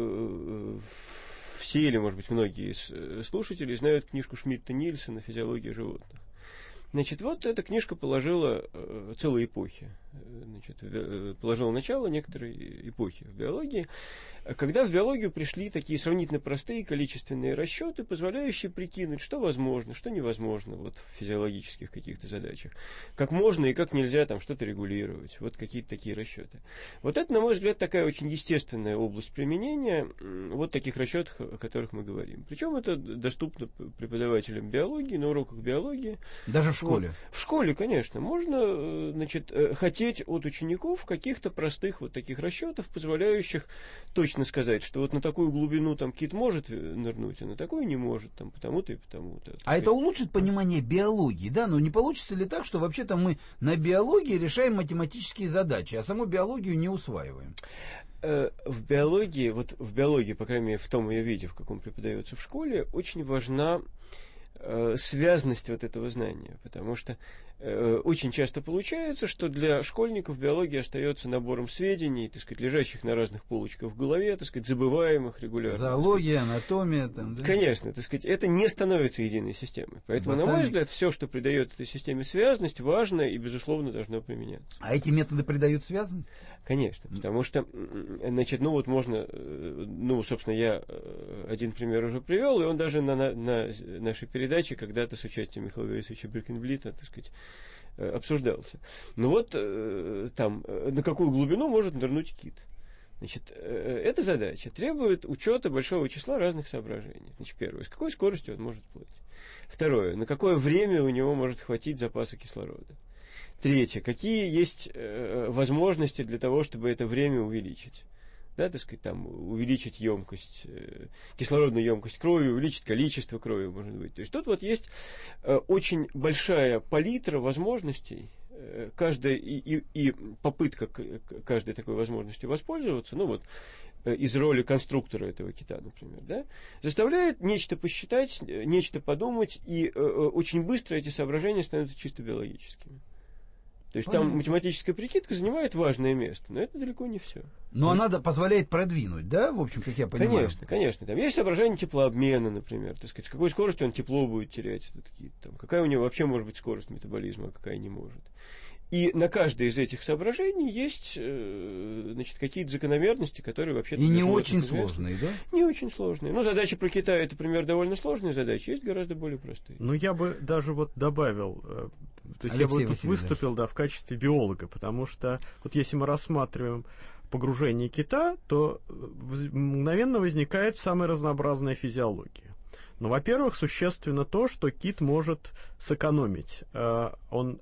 все или, может быть, многие из слушателей знают книжку Шмидта-Нильсена «Физиология животных». Значит, вот эта книжка положила целые эпохи, значит, положила начало некоторой эпохи в биологии, когда в биологию пришли такие сравнительно простые количественные расчеты, позволяющие прикинуть, что возможно, что невозможно вот, в физиологических каких-то задачах, как можно и как нельзя там что-то регулировать, вот какие-то такие расчеты. Вот это, на мой взгляд, такая очень естественная область применения вот таких расчетов, о которых мы говорим. Причем это доступно преподавателям биологии, на уроках биологии. Даже в школе? Вот. В школе, конечно. Можно, значит, хотеть от учеников каких-то простых вот таких расчетов, позволяющих точно сказать, что вот на такую глубину там кит может нырнуть, а на такую не может, там потому-то и потому-то. А это улучшит понимание биологии, да? Ну не получится ли так, что вообще-то мы на биологии решаем математические задачи, а саму биологию не усваиваем? В биологии, вот в биологии, по крайней мере, в том ее виде, в каком преподается в школе, очень важна связность вот этого знания, потому что очень часто получается, что для школьников биология остается набором сведений, так сказать, лежащих на разных полочках в голове, так сказать, забываемых регулярно. Зоология, анатомия, там, да? Конечно, так сказать, это не становится единой системой. Поэтому, на мой взгляд, все, что придает этой системе связность, важно и, безусловно, должно применяться. А эти методы придают связность? Конечно, потому что, значит, ну вот можно, ну, собственно, я один пример уже привел, и он даже на нашей передаче когда-то с участием Михаила Борисовича Беркенблита, так сказать, обсуждался. Ну вот там, на какую глубину может нырнуть кит? Значит, эта задача требует учета большого числа разных соображений. Значит, первое, с какой скоростью он может плыть. Второе, на какое время у него может хватить запаса кислорода. Третье, какие есть возможности для того, чтобы это время увеличить. Да, так сказать, там, увеличить емкость, кислородную емкость крови, увеличить количество крови, может быть. То есть тут вот есть очень большая палитра возможностей, каждая и попытка каждой такой возможностью воспользоваться, ну вот, из роли конструктора этого кита, например, да, заставляет нечто посчитать, нечто подумать, и очень быстро эти соображения становятся чисто биологическими. То есть там математическая прикидка занимает важное место, но это далеко не все. Но она позволяет продвинуть, да, в общем, как я понимаю? Конечно, конечно. Там есть соображение теплообмена, например, так сказать, с какой скоростью он тепло будет терять, там, какая у него вообще может быть скорость метаболизма, а какая не может. И на каждое из этих соображений есть, значит, какие-то закономерности, которые вообще-то... И не очень сложные, да? Не очень сложные. Ну, задачи про Китай, это, например, довольно сложные задачи, есть гораздо более простые. Ну, я бы даже вот добавил, то есть я бы тут выступил, да, в качестве биолога, потому что вот если мы рассматриваем погружение кита, то мгновенно возникает самая разнообразная физиология. Ну, во-первых, существенно то, что кит может сэкономить. Он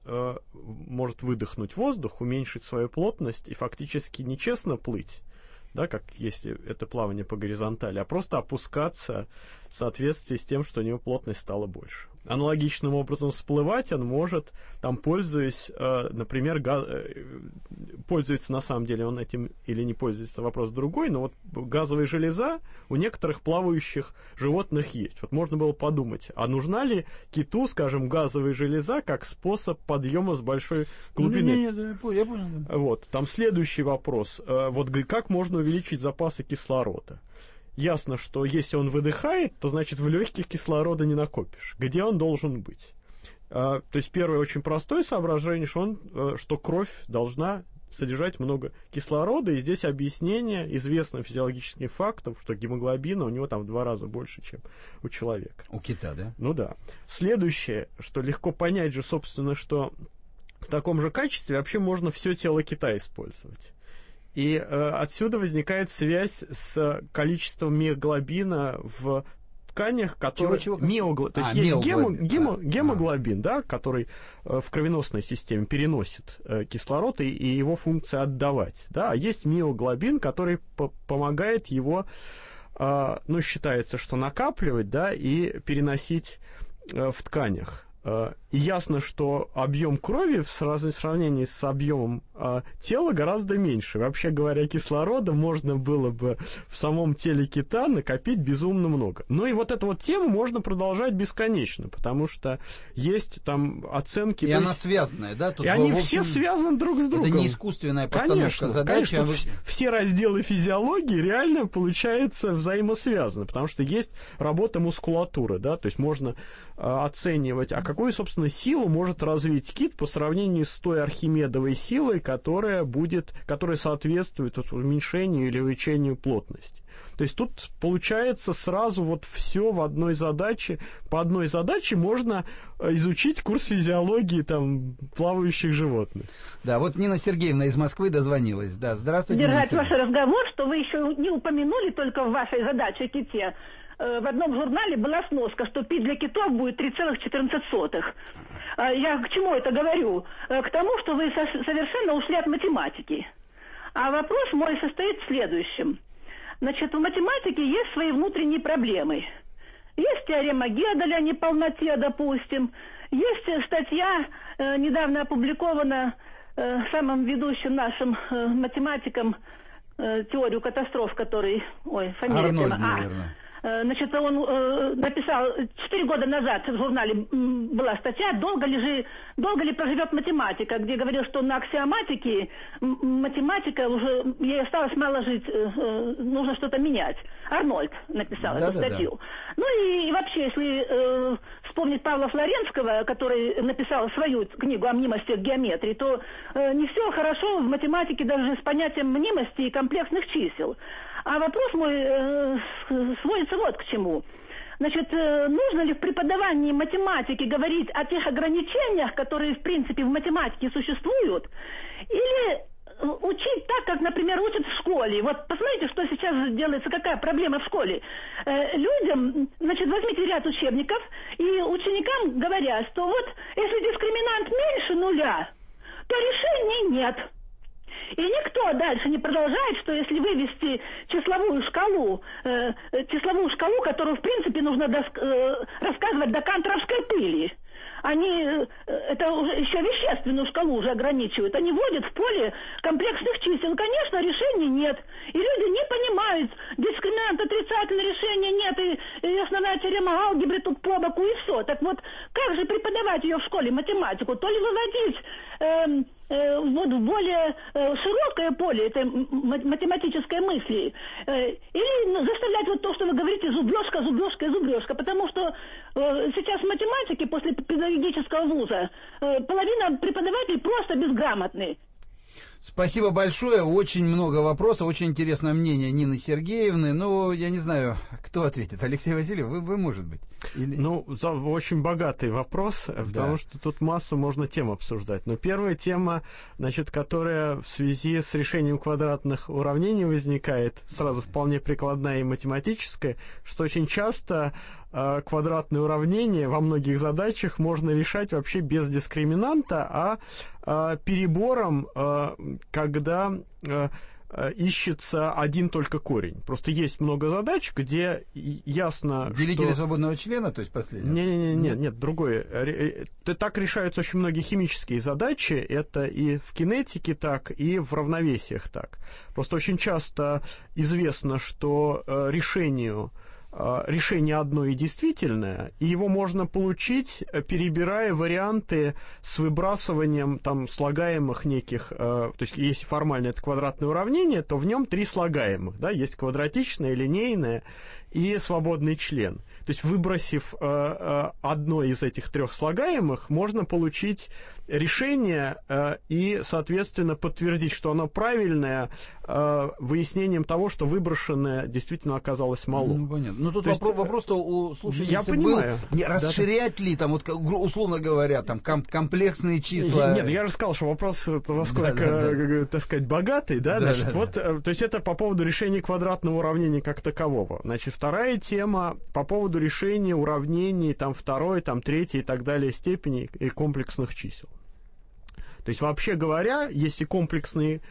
может выдохнуть воздух, уменьшить свою плотность и фактически нечестно плыть, да, как если это плавание по горизонтали, а просто опускаться в соответствии с тем, что у него плотность стала больше. Аналогичным образом всплывать он может, там, пользуясь, например, пользуется на самом деле он этим или не пользуется, вопрос другой, но вот газовая железа у некоторых плавающих животных есть. Вот можно было подумать, а нужна ли киту, скажем, газовая железа как способ подъема с большой глубины? Нет, я понял. Вот, там следующий вопрос. Вот как можно увеличить запасы кислорода? Ясно, что если он выдыхает, то, значит, в легких кислорода не накопишь. Где он должен быть? То есть первое очень простое соображение, что кровь должна содержать много кислорода, и здесь объяснение известным физиологическим фактом, что гемоглобина у него там в 2 раза больше, чем у человека. У кита, да? Ну да. Следующее, что легко понять же, собственно, что в таком же качестве вообще можно все тело кита использовать. И отсюда возникает связь с количеством миоглобина в тканях, которые... То есть есть гемоглобин, да, который в кровеносной системе переносит кислород и его функция отдавать. Да? А есть миоглобин, который помогает его, считается, что накапливать, да, и переносить в тканях. И ясно, что объем крови в сравнении с объемом тела гораздо меньше. Вообще говоря, кислорода можно было бы в самом теле кита накопить безумно много. Ну и вот эту вот тему можно продолжать бесконечно, потому что есть там оценки... И она связанная, да? Тут, и они все связаны друг с другом. Это не искусственная постановка задачи. Конечно, все разделы физиологии реально, получается, взаимосвязаны, потому что есть работа мускулатуры, да, то есть можно оценивать, а какую, собственно, силу может развить кит по сравнению с той архимедовой силой, которая соответствует уменьшению или увеличению плотности. То есть тут получается сразу вот все в одной задаче. По одной задаче можно изучить курс физиологии там плавающих животных. Да, вот Нина Сергеевна из Москвы дозвонилась. Да, здравствуйте. Держать ваш разговор, что вы еще не упомянули только в вашей задаче ките. В одном журнале была сноска, что пить для китов будет 3,14. Я к чему это говорю? К тому, что вы совершенно ушли от математики. А вопрос мой состоит в следующем. Значит, в математике есть свои внутренние проблемы. Есть теорема Геделя о неполноте, допустим. Есть статья, недавно опубликована самым ведущим нашим математиком, теорию катастроф, который... фамилия... Арнольд, наверное. Значит, он написал 4 года назад в журнале была статья «Долго ли проживет математика», где говорил, что на аксиоматике математика уже, ей осталось мало жить, нужно что-то менять. Арнольд написал эту статью. Да. Ну и вообще, если вспомнить Павла Флоренского, который написал свою книгу о мнимости геометрии, то не все хорошо в математике даже с понятием мнимости и комплексных чисел. А вопрос мой сводится вот к чему. Значит, нужно ли в преподавании математики говорить о тех ограничениях, которые, в принципе, в математике существуют, или учить так, как, например, учат в школе? Вот посмотрите, что сейчас делается, какая проблема в школе. Людям, значит, возьмите ряд учебников, и ученикам говорят, что вот если дискриминант меньше нуля, то решений нет. И никто дальше не продолжает, что если вывести числовую шкалу, которую, в принципе, нужно рассказывать до кантровской пыли, они это уже еще вещественную шкалу уже ограничивают. Они вводят в поле комплексных чисел. Конечно, решений нет. И люди не понимают, дискриминант отрицательное, решения нет, и основная теорема алгебры тут по боку, и все. Так вот, как же преподавать ее в школе, математику? То ли выводить вот в более широкое поле этой математической мысли, или заставлять вот то, что вы говорите, зубрежка, потому что сейчас в математике после педагогического вуза половина преподавателей просто безграмотны. Спасибо большое. Очень много вопросов, очень интересное мнение Нины Сергеевны. Ну, я не знаю, кто ответит. Алексей Васильев, вы может быть. Или... Ну, очень богатый вопрос, потому что тут массу можно тем обсуждать. Но первая тема, значит, которая в связи с решением квадратных уравнений возникает, сразу вполне прикладная и математическая, что очень часто квадратные уравнения во многих задачах можно решать вообще без дискриминанта, а перебором, когда ищется один только корень. Просто есть много задач, где ясно, делители что... свободного члена, то есть последнее? Нет, другое. Так решаются очень многие химические задачи, это и в кинетике так, и в равновесиях так. Просто очень часто известно, что решение одно и действительное, и его можно получить, перебирая варианты с выбрасыванием там слагаемых неких, то есть если формально это квадратное уравнение, то в нем 3 слагаемых, да, есть квадратичное, линейное и свободный член. То есть, выбросив одно из этих трех слагаемых, можно получить решение и, соответственно, подтвердить, что оно правильное, выяснением того, что выброшенное действительно оказалось мало. Ну, понятно. Ну, тут вопрос-то у слушательницы был, не расширять ли, там, вот, условно говоря, там, комплексные числа. Нет, я же сказал, что вопрос, насколько, так сказать, богатый, да, значит, вот, то есть это по поводу решения квадратного уравнения как такового. Значит, вторая тема по поводу решения уравнений, там, второй, там, третьей и так далее степени и комплексных чисел. То есть, вообще говоря, если комплексные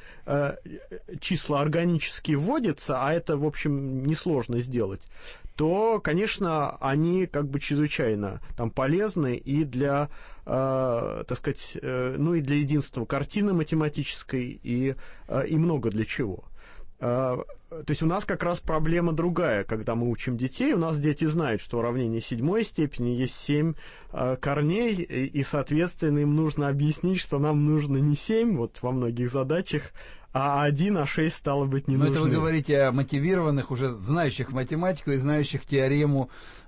числа органически вводятся, а это, в общем, несложно сделать, то, конечно, они как бы чрезвычайно там полезны и для, так сказать, ну и для единства картины математической и много для чего. То есть у нас как раз проблема другая, когда мы учим детей, у нас дети знают, что уравнение седьмой степени есть 7 корней, и, соответственно, им нужно объяснить, что нам нужно не 7, вот во многих задачах, а 1, а 6 стало быть не нужно. Но это вы говорите о мотивированных, уже знающих математику и знающих теорему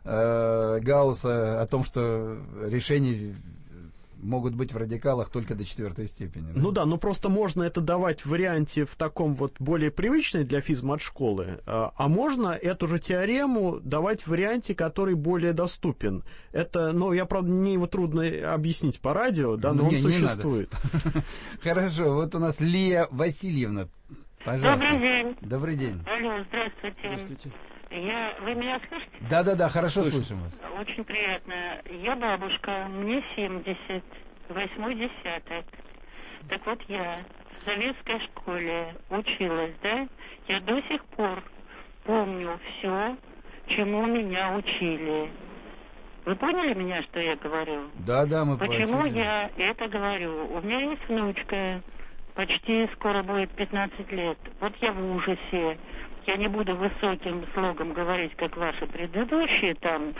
Гаусса о том, что решение могут быть в радикалах только до 4 степени. Да? Ну да, но просто можно это давать в варианте в таком вот более привычной для физмат-школы, а можно эту же теорему давать в варианте, который более доступен. Это, ну, я, правда, мне его трудно объяснить по радио, да, но он существует. Хорошо, вот у нас Лия Васильевна. Пожалуйста. Добрый день. Добрый день. Алло, здравствуйте. Здравствуйте. Вы меня слышите? Да, хорошо слышим вас. Очень приятно. Я бабушка, мне 70, 8-й десяток. Так вот, я в советской школе училась, да? Я до сих пор помню все, чему меня учили. Вы поняли меня, что я говорю? Да, мы поняли. Почему я это говорю? У меня есть внучка, почти скоро будет 15 лет. Вот я в ужасе. Я не буду высоким слогом говорить, как ваши предыдущие там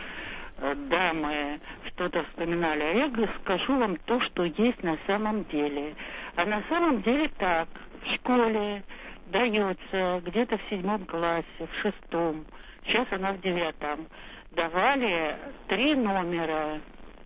дамы что-то вспоминали, а я скажу вам то, что есть на самом деле. А на самом деле так. В школе дается где-то в 7 классе, в 6-м, сейчас она в 9-м, давали 3 номера,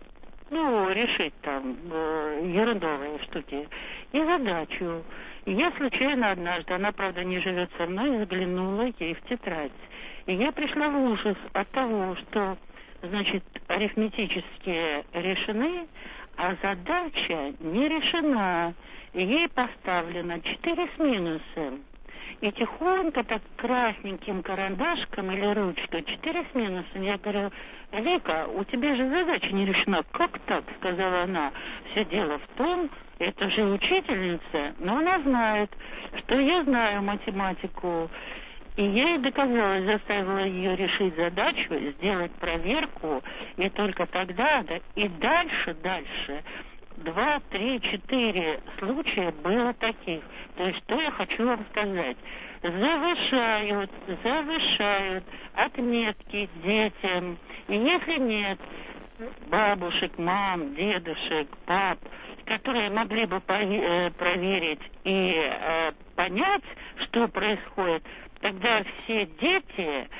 ну, решить там ерундовые штуки, и задачу. И я случайно однажды, она, правда, не живет со мной, заглянула ей в тетрадь. И я пришла в ужас от того, что, значит, арифметически решены, а задача не решена. И ей поставлено 4 с минусом. И тихонько так красненьким карандашком или ручкой 4 с минусом. Я говорю: Вика, у тебя же задача не решена. Как так? Сказала она. Все дело в том, это же учительница, но она знает, что я знаю математику. И я ей доказала, заставила ее решить задачу, сделать проверку, и только тогда, да, и дальше, 2, 3, 4 случая было таких. То есть, что я хочу вам сказать? Завышают отметки детям. И если нет бабушек, мам, дедушек, пап, которые могли бы проверить и понять, что происходит, тогда все дети,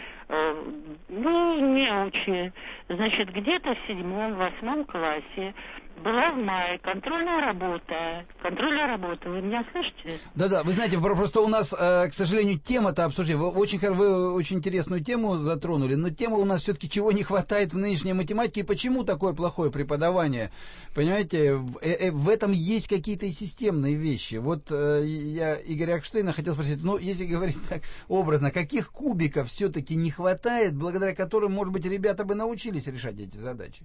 неучи, значит, где-то в 7-8 классе была в мае контрольная работа. Вы меня слышите? Да, вы знаете, просто у нас, к сожалению, тема-то обсуждения. Вы очень интересную тему затронули, но тема у нас все-таки чего не хватает в нынешней математике и почему такое плохое преподавание. Понимаете, в этом есть какие-то и системные вещи. Вот я Игоря Акштейна хотел спросить, если говорить так образно, каких кубиков все-таки не хватает, благодаря которым, может быть, ребята бы научились решать эти задачи?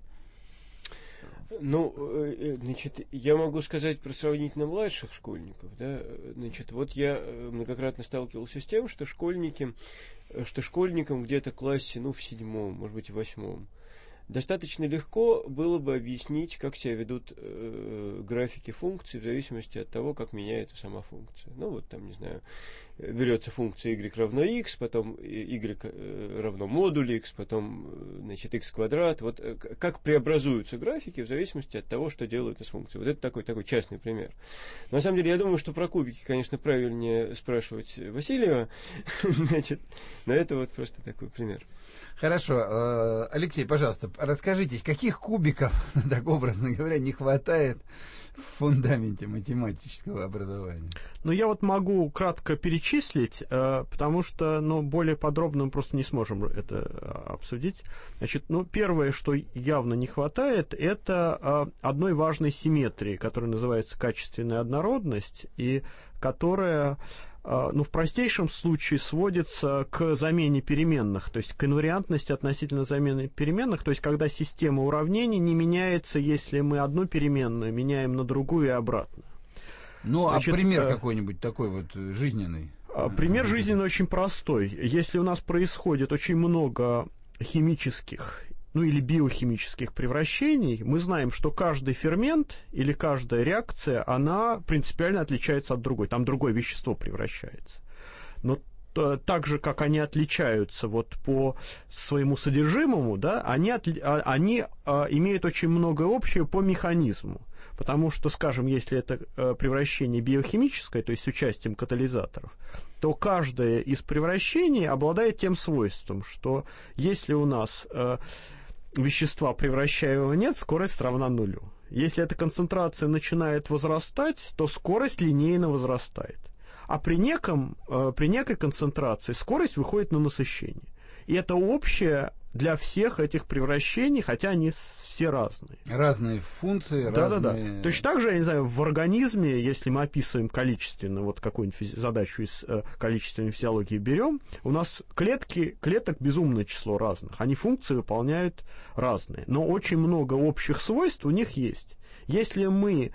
Значит, я могу сказать про сравнительно младших школьников, да, значит, вот я многократно сталкивался с тем, что школьникам где-то в классе, в 7-м, может быть, в 8-м, достаточно легко было бы объяснить, как себя ведут графики функций в зависимости от того, как меняется сама функция. Не знаю, берется функция y равно x, потом y равно модуль x, потом, x квадрат. Вот как преобразуются графики в зависимости от того, что делается с функцией. Вот это такой частный пример. Но, на самом деле, я думаю, что про кубики, конечно, правильнее спрашивать Васильева. Значит, но это вот просто такой пример. Хорошо. Алексей, пожалуйста, расскажите, каких кубиков, так образно говоря, не хватает в фундаменте математического образования? Ну, я вот могу кратко перечислить, потому что, более подробно мы просто не сможем это обсудить. Значит, первое, что явно не хватает, это одной важной симметрии, которая называется качественная однородность, и которая, в простейшем случае сводится к замене переменных, то есть к инвариантности относительно замены переменных, то есть когда система уравнений не меняется, если мы одну переменную меняем на другую и обратно. Значит, пример какой-нибудь такой вот жизненный? Пример жизненный очень простой. Если у нас происходит очень много химических или биохимических превращений, мы знаем, что каждый фермент или каждая реакция, она принципиально отличается от другой. Там другое вещество превращается. Но так же, как они отличаются по своему содержимому, они имеют очень много общего по механизму. Потому что, скажем, если это превращение биохимическое, то есть с участием катализаторов, то каждое из превращений обладает тем свойством, что если у нас вещества превращаемого нет, скорость равна нулю. Если эта концентрация начинает возрастать, то скорость линейно возрастает. А при некой концентрации скорость выходит на насыщение. И это общее для всех этих превращений, хотя они все разные. Разные функции, разные... Да. Точно так же, я не знаю, в организме, если мы описываем количественно, какую-нибудь задачу из количественной физиологии берем, у нас клеток безумное число разных. Они функции выполняют разные. Но очень много общих свойств у них есть. Если мы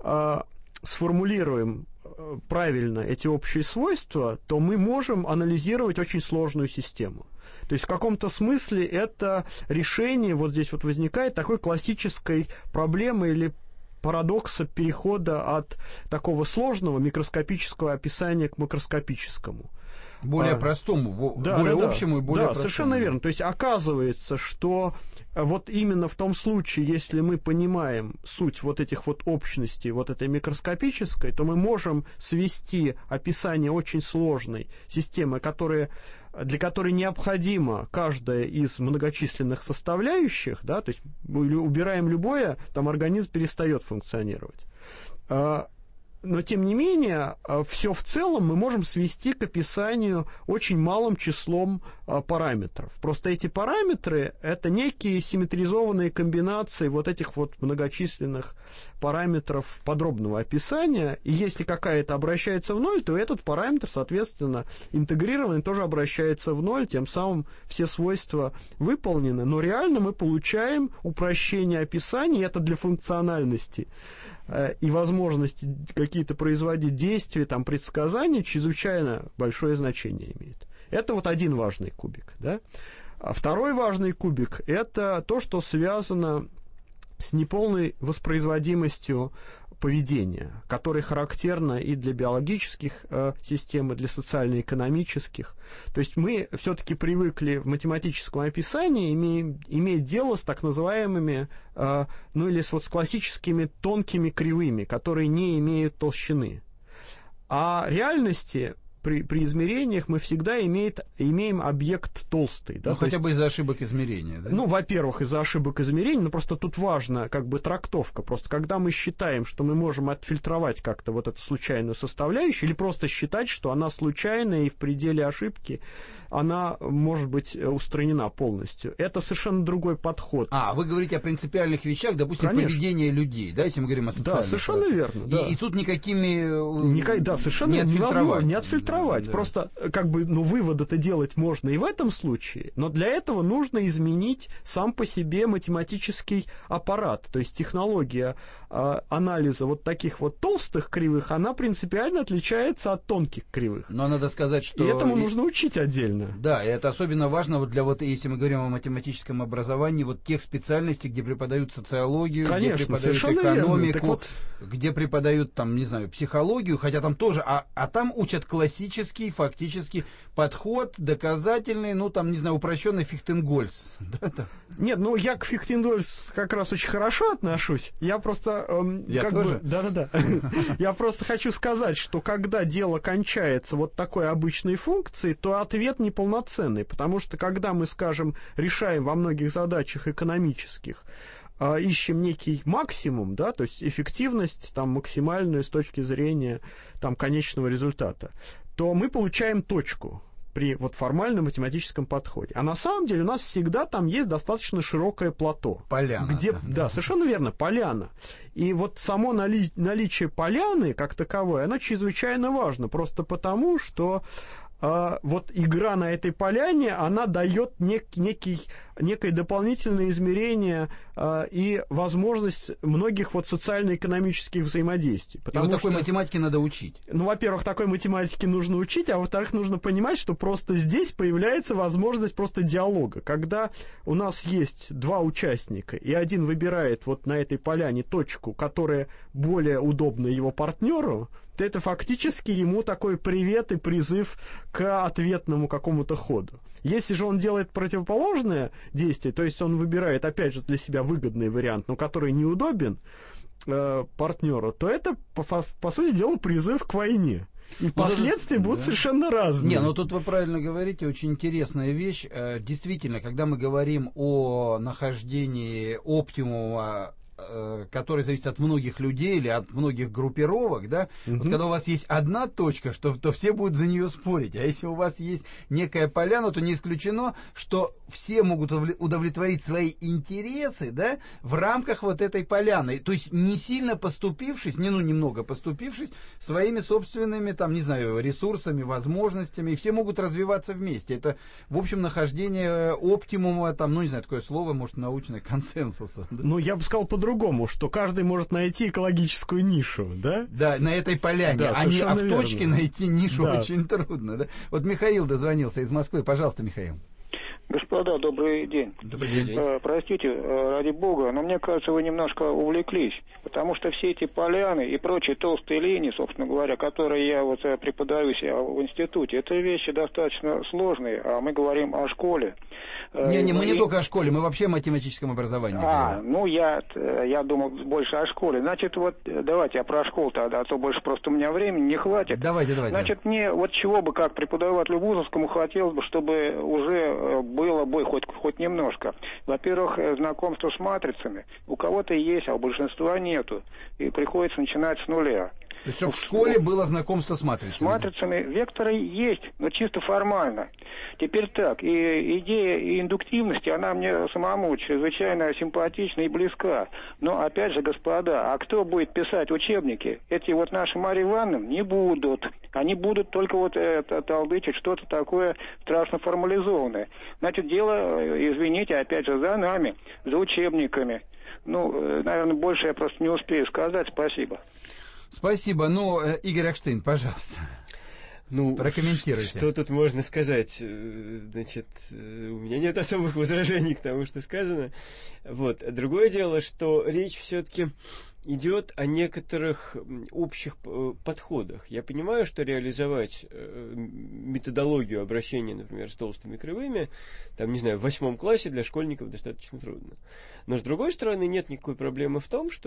сформулируем правильно эти общие свойства, то мы можем анализировать очень сложную систему. То есть в каком-то смысле это решение здесь возникает такой классической проблемы или парадокса перехода от такого сложного микроскопического описания к макроскопическому. Более простому, более общему и более простому. Да, совершенно верно. То есть оказывается, что именно в том случае, если мы понимаем суть этих общностей, этой микроскопической, то мы можем свести описание очень сложной системы, для которой необходима каждая из многочисленных составляющих, то есть мы убираем любое, там организм перестает функционировать. Но, тем не менее, все в целом мы можем свести к описанию очень малым числом параметров. Просто эти параметры – это некие симметризованные комбинации этих многочисленных параметров подробного описания. И если какая-то обращается в ноль, то этот параметр, соответственно, интегрированный тоже обращается в ноль, тем самым все свойства выполнены. Но реально мы получаем упрощение описания, и это для функциональности и возможности какие-то производить действия, предсказания, чрезвычайно большое значение имеет. Это один важный кубик. Да? А второй важный кубик – это то, что связано с неполной воспроизводимостью поведения, которое характерно и для биологических систем, и для социально-экономических. То есть мы все-таки привыкли в математическом описании иметь дело с так называемыми, или с классическими тонкими кривыми, которые не имеют толщины. А реальности при измерениях мы всегда имеем объект толстый. Да? Хотя бы из-за ошибок измерения. Да? Во-первых, из-за ошибок измерения, но просто тут важна трактовка. Просто когда мы считаем, что мы можем отфильтровать как-то эту случайную составляющую, или просто считать, что она случайная и в пределе ошибки она может быть устранена полностью. Это совершенно другой подход. Вы говорите о принципиальных вещах, допустим, поведение людей, если мы говорим о социальных. Да, совершенно верно. Да. И тут никакими... совершенно невозможно не отфильтровать. Да. Просто выводы-то делать можно и в этом случае, но для этого нужно изменить сам по себе математический аппарат. То есть технология анализа таких толстых кривых, она принципиально отличается от тонких кривых. Но надо сказать, что... И этому нужно учить отдельно. Да, и это особенно важно для если мы говорим о математическом образовании, тех специальностей, где преподают социологию, конечно, где преподают экономику. где преподают, там, не знаю, психологию, хотя там тоже, а там учат классический, фактически, подход, доказательный, ну, там, не знаю, упрощенный фихтенгольц. Да, да. Нет, ну, я к фихтенгольц как раз очень хорошо отношусь. Я просто... Я тоже? Да-да-да. Я просто хочу сказать, что когда дело кончается вот такой обычной функцией, то ответ неполноценный, потому что когда мы, скажем, решаем во многих задачах экономических, ищем некий максимум, да, то есть эффективность там максимальную с точки зрения там конечного результата, то мы получаем точку при вот формальном математическом подходе. А на самом деле у нас всегда там есть достаточно широкое плато. Поляна. Где, да, совершенно верно, поляна. И вот само наличие поляны как таковое, оно чрезвычайно важно, просто потому, что вот игра на этой поляне, она дает некое дополнительное измерение и возможность многих вот социально-экономических взаимодействий. И вот такой математике надо учить. Ну, во-первых, такой математике нужно учить, а во-вторых, нужно понимать, что просто здесь появляется возможность просто диалога. Когда у нас есть два участника, и один выбирает вот на этой поляне точку, которая более удобна его партнеру, то это фактически ему такой привет и призыв к ответному какому-то ходу. Если же он делает противоположное действие, то есть он выбирает, опять же, для себя выгодный вариант, но который неудобен партнеру, то это, по сути дела, призыв к войне. И последствия будут совершенно разные. Не, ну тут вы правильно говорите, очень интересная вещь. Действительно, когда мы говорим о нахождении оптимума, который зависит от многих людей или от многих группировок, да, вот когда у вас есть одна точка, то все будут за нее спорить, а если у вас есть некая поляна, то не исключено, что все могут удовлетворить свои интересы, да, в рамках вот этой поляны, то есть не сильно поступившись, немного поступившись своими собственными, там, не знаю, ресурсами, возможностями, и все могут развиваться вместе. Это, в общем, нахождение оптимума, там, ну, не знаю, такое слово, может, научное, консенсуса. Да? Ну, я бы сказал по-другому, что каждый может найти экологическую нишу, да? Да, на этой поляне, да, а в точке верно. найти нишу Да. очень трудно. Да? Вот Михаил дозвонился из Москвы. Пожалуйста, Михаил. Господа, добрый день. Добрый день. Простите, ради бога, но мне кажется, вы немножко увлеклись, потому что все эти поляны и прочие толстые линии, собственно говоря, которые я вот преподаю себя в институте, это вещи достаточно сложные, а мы говорим о школе. Мы не только о школе, мы вообще о математическом образовании говорим. Ну я думал больше о школе. Значит, вот давайте я про школу тогда, а то больше просто у меня времени не хватит. Давайте. Значит, мне вот чего бы как преподавателю вузовскому хотелось бы, чтобы уже было бы хоть немножко. Во-первых, знакомство с матрицами. У кого-то есть, а у большинства нету. И приходится начинать с нуля. То есть, чтобы в школе было знакомство с матрицами? С матрицами векторы есть, но чисто формально. Теперь так, и идея индуктивности, она мне самому чрезвычайно симпатична и близка. Но, опять же, господа, а кто будет писать учебники? Эти вот наши Марья Ивановны не будут. Они будут только вот толдычить что-то такое страшно формализованное. Значит, дело, извините, опять же, за нами, за учебниками. Ну, наверное, больше я просто не успею сказать. Спасибо. Спасибо. Игорь Акштейн, пожалуйста. Прокомментируйте. Что тут можно сказать? Значит, у меня нет особых возражений к тому, что сказано. Вот. Другое дело, что речь все-таки идет о некоторых общих подходах. Я понимаю, что реализовать методологию обращения, например, с толстыми кривыми, там, не знаю, в 8 классе для школьников достаточно трудно. Но, с другой стороны, нет никакой проблемы в том,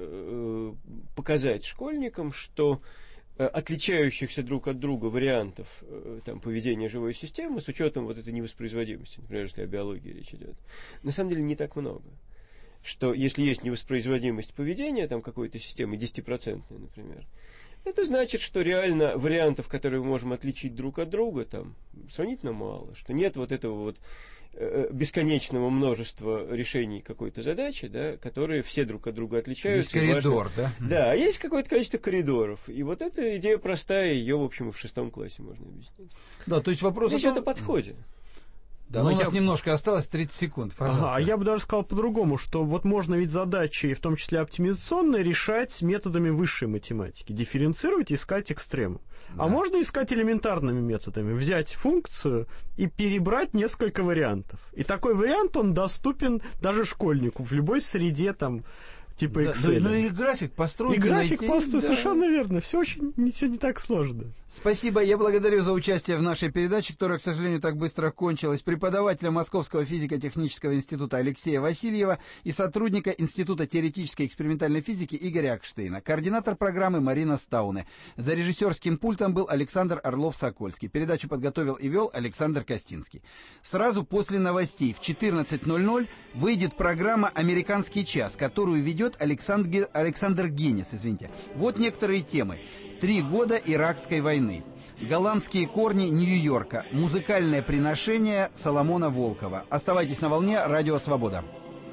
чтобы показать школьникам, что отличающихся друг от друга вариантов там, поведения живой системы с учетом вот этой невоспроизводимости, например, если о биологии речь идет, на самом деле не так много. Что если есть невоспроизводимость поведения там какой-то системы, 10%, например, это значит, что реально вариантов, которые мы можем отличить друг от друга, там сравнительно мало, что нет вот этого вот бесконечного множества решений какой-то задачи, да, которые все друг от друга отличаются. Есть коридор, да? Да, есть какое-то количество коридоров. И вот эта идея простая, ее, в общем, и в 6 классе можно объяснить. Да, то есть вопрос... Речь о подходе. Да, у нас немножко осталось, 30 секунд, пожалуйста. А я бы даже сказал по-другому, что вот можно ведь задачи, в том числе оптимизационные, решать методами высшей математики. Дифференцировать и искать экстремум. Да. А можно искать элементарными методами. Взять функцию и перебрать несколько вариантов. И такой вариант, он доступен даже школьнику в любой среде там типа Да, Excel. ну и график построен. И график найти, просто да. совершенно верно. Все не так сложно. Спасибо, я благодарю за участие в нашей передаче, которая, к сожалению, так быстро кончилась, преподавателя Московского физико-технического института Алексея Васильева и сотрудника Института теоретической и экспериментальной физики Игоря Акштейна, координатор программы Марина Стауне. За режиссерским пультом был Александр Орлов-Сокольский. Передачу подготовил и вел Александр Костинский. Сразу после новостей в 14:00 выйдет программа «Американский час», которую ведет Александр Генис. Вот некоторые темы. 3 года Иракской войны. Голландские корни Нью-Йорка. Музыкальное приношение Соломона Волкова. Оставайтесь на волне Радио Свобода.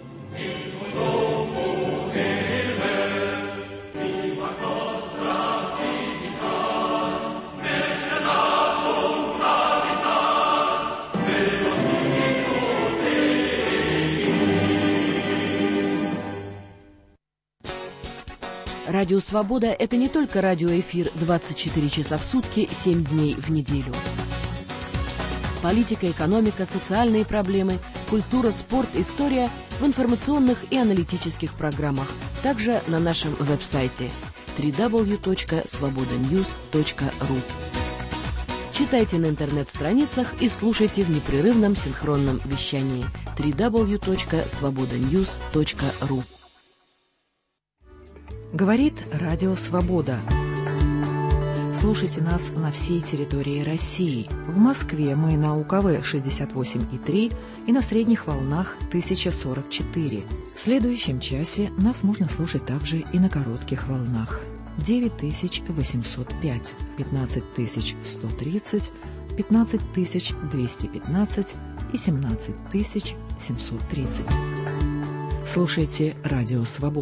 Радио «Свобода» — это не только радиоэфир 24 часа в сутки, 7 дней в неделю. Политика, экономика, социальные проблемы, культура, спорт, история в информационных и аналитических программах. Также на нашем веб-сайте www.svobodanews.ru. Читайте на интернет-страницах и слушайте в непрерывном синхронном вещании www.svobodanews.ru. Говорит Радио Свобода. Слушайте нас на всей территории России. В Москве мы на УКВ 68,3 и на средних волнах 1044. В следующем часе нас можно слушать также и на коротких волнах. 9805, 15130, 15215 и 17730. Слушайте Радио Свобода.